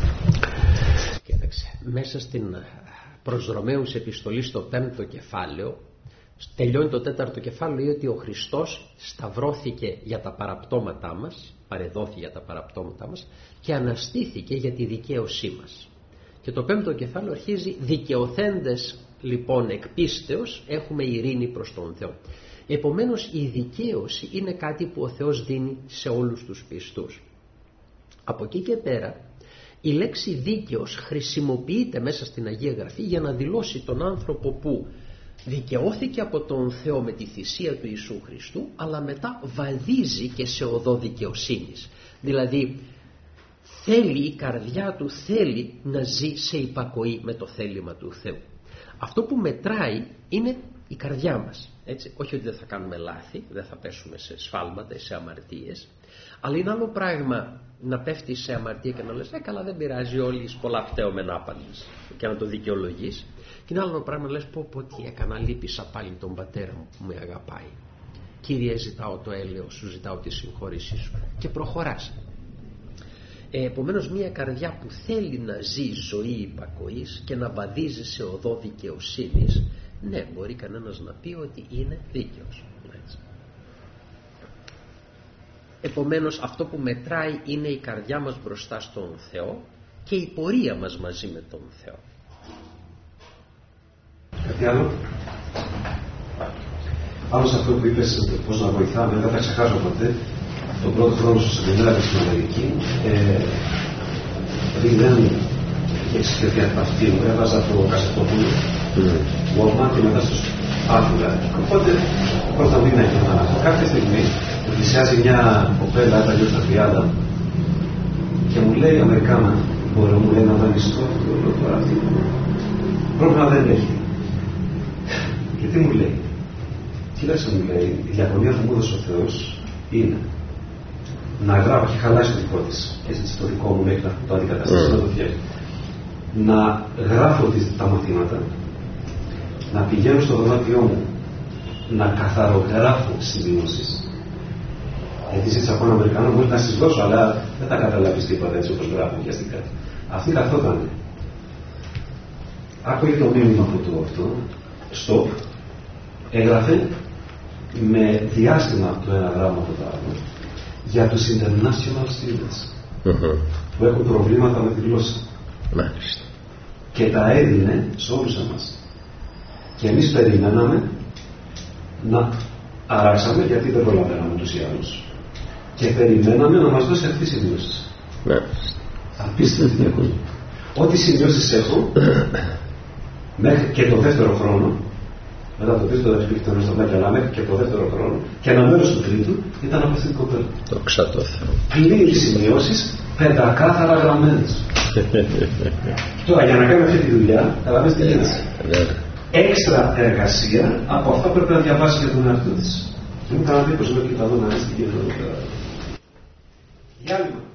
Κοίταξε, μέσα στην προς Ρωμαίους επιστολή στο πέμπτο κεφάλαιο, τελειώνει το τέταρτο κεφάλαιο, λέει ότι ο Χριστός σταυρώθηκε για τα παραπτώματά μας, παρεδόθη για τα παραπτώματά μας και αναστήθηκε για τη δικαίωσή μας. Και το πέμπτο κεφάλαιο αρχίζει, δικαιωθέντες λοιπόν εκ πίστεως έχουμε ειρήνη προς τον Θεό. Επομένως η δικαίωση είναι κάτι που ο Θεός δίνει σε όλους τους πιστούς. Από εκεί και πέρα η λέξη δίκαιος χρησιμοποιείται μέσα στην Αγία Γραφή για να δηλώσει τον άνθρωπο που δικαιώθηκε από τον Θεό με τη θυσία του Ιησού Χριστού, αλλά μετά βαδίζει και σε οδό δικαιοσύνης. Δηλαδή θέλει, η καρδιά του θέλει να ζει σε υπακοή με το θέλημα του Θεού. Αυτό που μετράει είναι η καρδιά μας, έτσι. Όχι ότι δεν θα κάνουμε λάθη, δεν θα πέσουμε σε σφάλματα, σε αμαρτίες, αλλά είναι άλλο πράγμα να πέφτεις σε αμαρτία και να λες, ε καλά δεν πειράζει, όλοι πολλά φταίομεν άπαντες, και να το δικαιολογείς. Και είναι άλλο πράγμα να λες, πω πω τι έκανα, λύπησα πάλι τον πατέρα μου που με αγαπάει. Κύριε, ζητάω το έλεος σου, ζητάω τη συγχώρησή σου, και προχωράς. Ε, επομένως μια καρδιά που θέλει να ζει ζωή υπακοής και να βαδίζει σε οδό δικαιοσύνης, ναι, μπορεί κανένας να πει ότι είναι δίκαιος. Έτσι. Επομένως αυτό που μετράει είναι η καρδιά μας μπροστά στον Θεό και η πορεία μας μαζί με τον Θεό. Κάτι άλλο? Άλλο σε αυτό που είπες, πώς να βοηθάμε, δεν θα ξεχάσω ποτέ. Τον πρώτο χρόνο στο σεμινάριο στην Αμερική, ε, επειδή δεν έχει σχεδιά αυτή μου, έβαζα το κασετόπουλο Walkman και μετά στο άκουγα. Οπότε, πρώτα μήνα έκανα κάποια στιγμή, μου πλησιάζει μια κοπέλα, ήταν γύρω στα τριάντα, και μου λέει, Αμερικάνα, μπορώ, μου λέει να δανειστώ, το λέω τώρα αυτή. Πρόβλημα δεν έχει. Και τι μου λέει? Κοίταξε, μου λέει, η διαγωνία που μου έδωσε ο Θεός είναι να γράφω, έχει χαλάσει το δικό της, και έτσι το δικό μου μέχρι να το αντικαταστήσει, mm. να το φτιάξει. Να γράφω τις, τα μαθήματα, να πηγαίνω στο δωμάτιό μου, να καθαρογράφω σημειώσεις. Γιατί ζήτησα από έναν Αμερικανό, μπορεί να σας δώσω, αλλά δεν τα καταλάβεις τίποτα έτσι όπως γράφω και αστικά. Αυτή καθόταν. Άκουγε το μήνυμα από το αυτό, stop, έγραφε με διάστημα το ένα γράμμα από το άλλο για τους international students mm-hmm. που έχουν προβλήματα με τη γλώσσα. Μάλιστα. Και τα έδινε σε όλους εμάς. Και εμείς περιμέναμε να αράξαμε, γιατί δεν προλαβαίναμε τους ή άλλους. Και περιμέναμε να μας δώσει αυτές τις σημειώσεις. Μάλιστα. Απίστευτη διακοσμή. Ό,τι σημειώσεις έχω μέχρι και το δεύτερο χρόνο, μετά το τρίτο δεύτερο στο Μέκη, αλλά μέχρι και το δεύτερο χρόνο, και ένα μέρος του τρίτου ήταν από αυτή την κοπέλα. Το ξατό Θεό. Πλήρες σημειώσεις, πεντακάθαρα γραμμένες. Τώρα για να κάνουμε αυτή τη δουλειά, καταλαβαίνεις τι γίνεται. έξτρα εργασία από αυτά που πρέπει να διαβάσει για τον εαυτό της. Μου έκανε εντύπωση, λέω, κοίτα εδώ να είναι στην κοινωνία. Για άλλη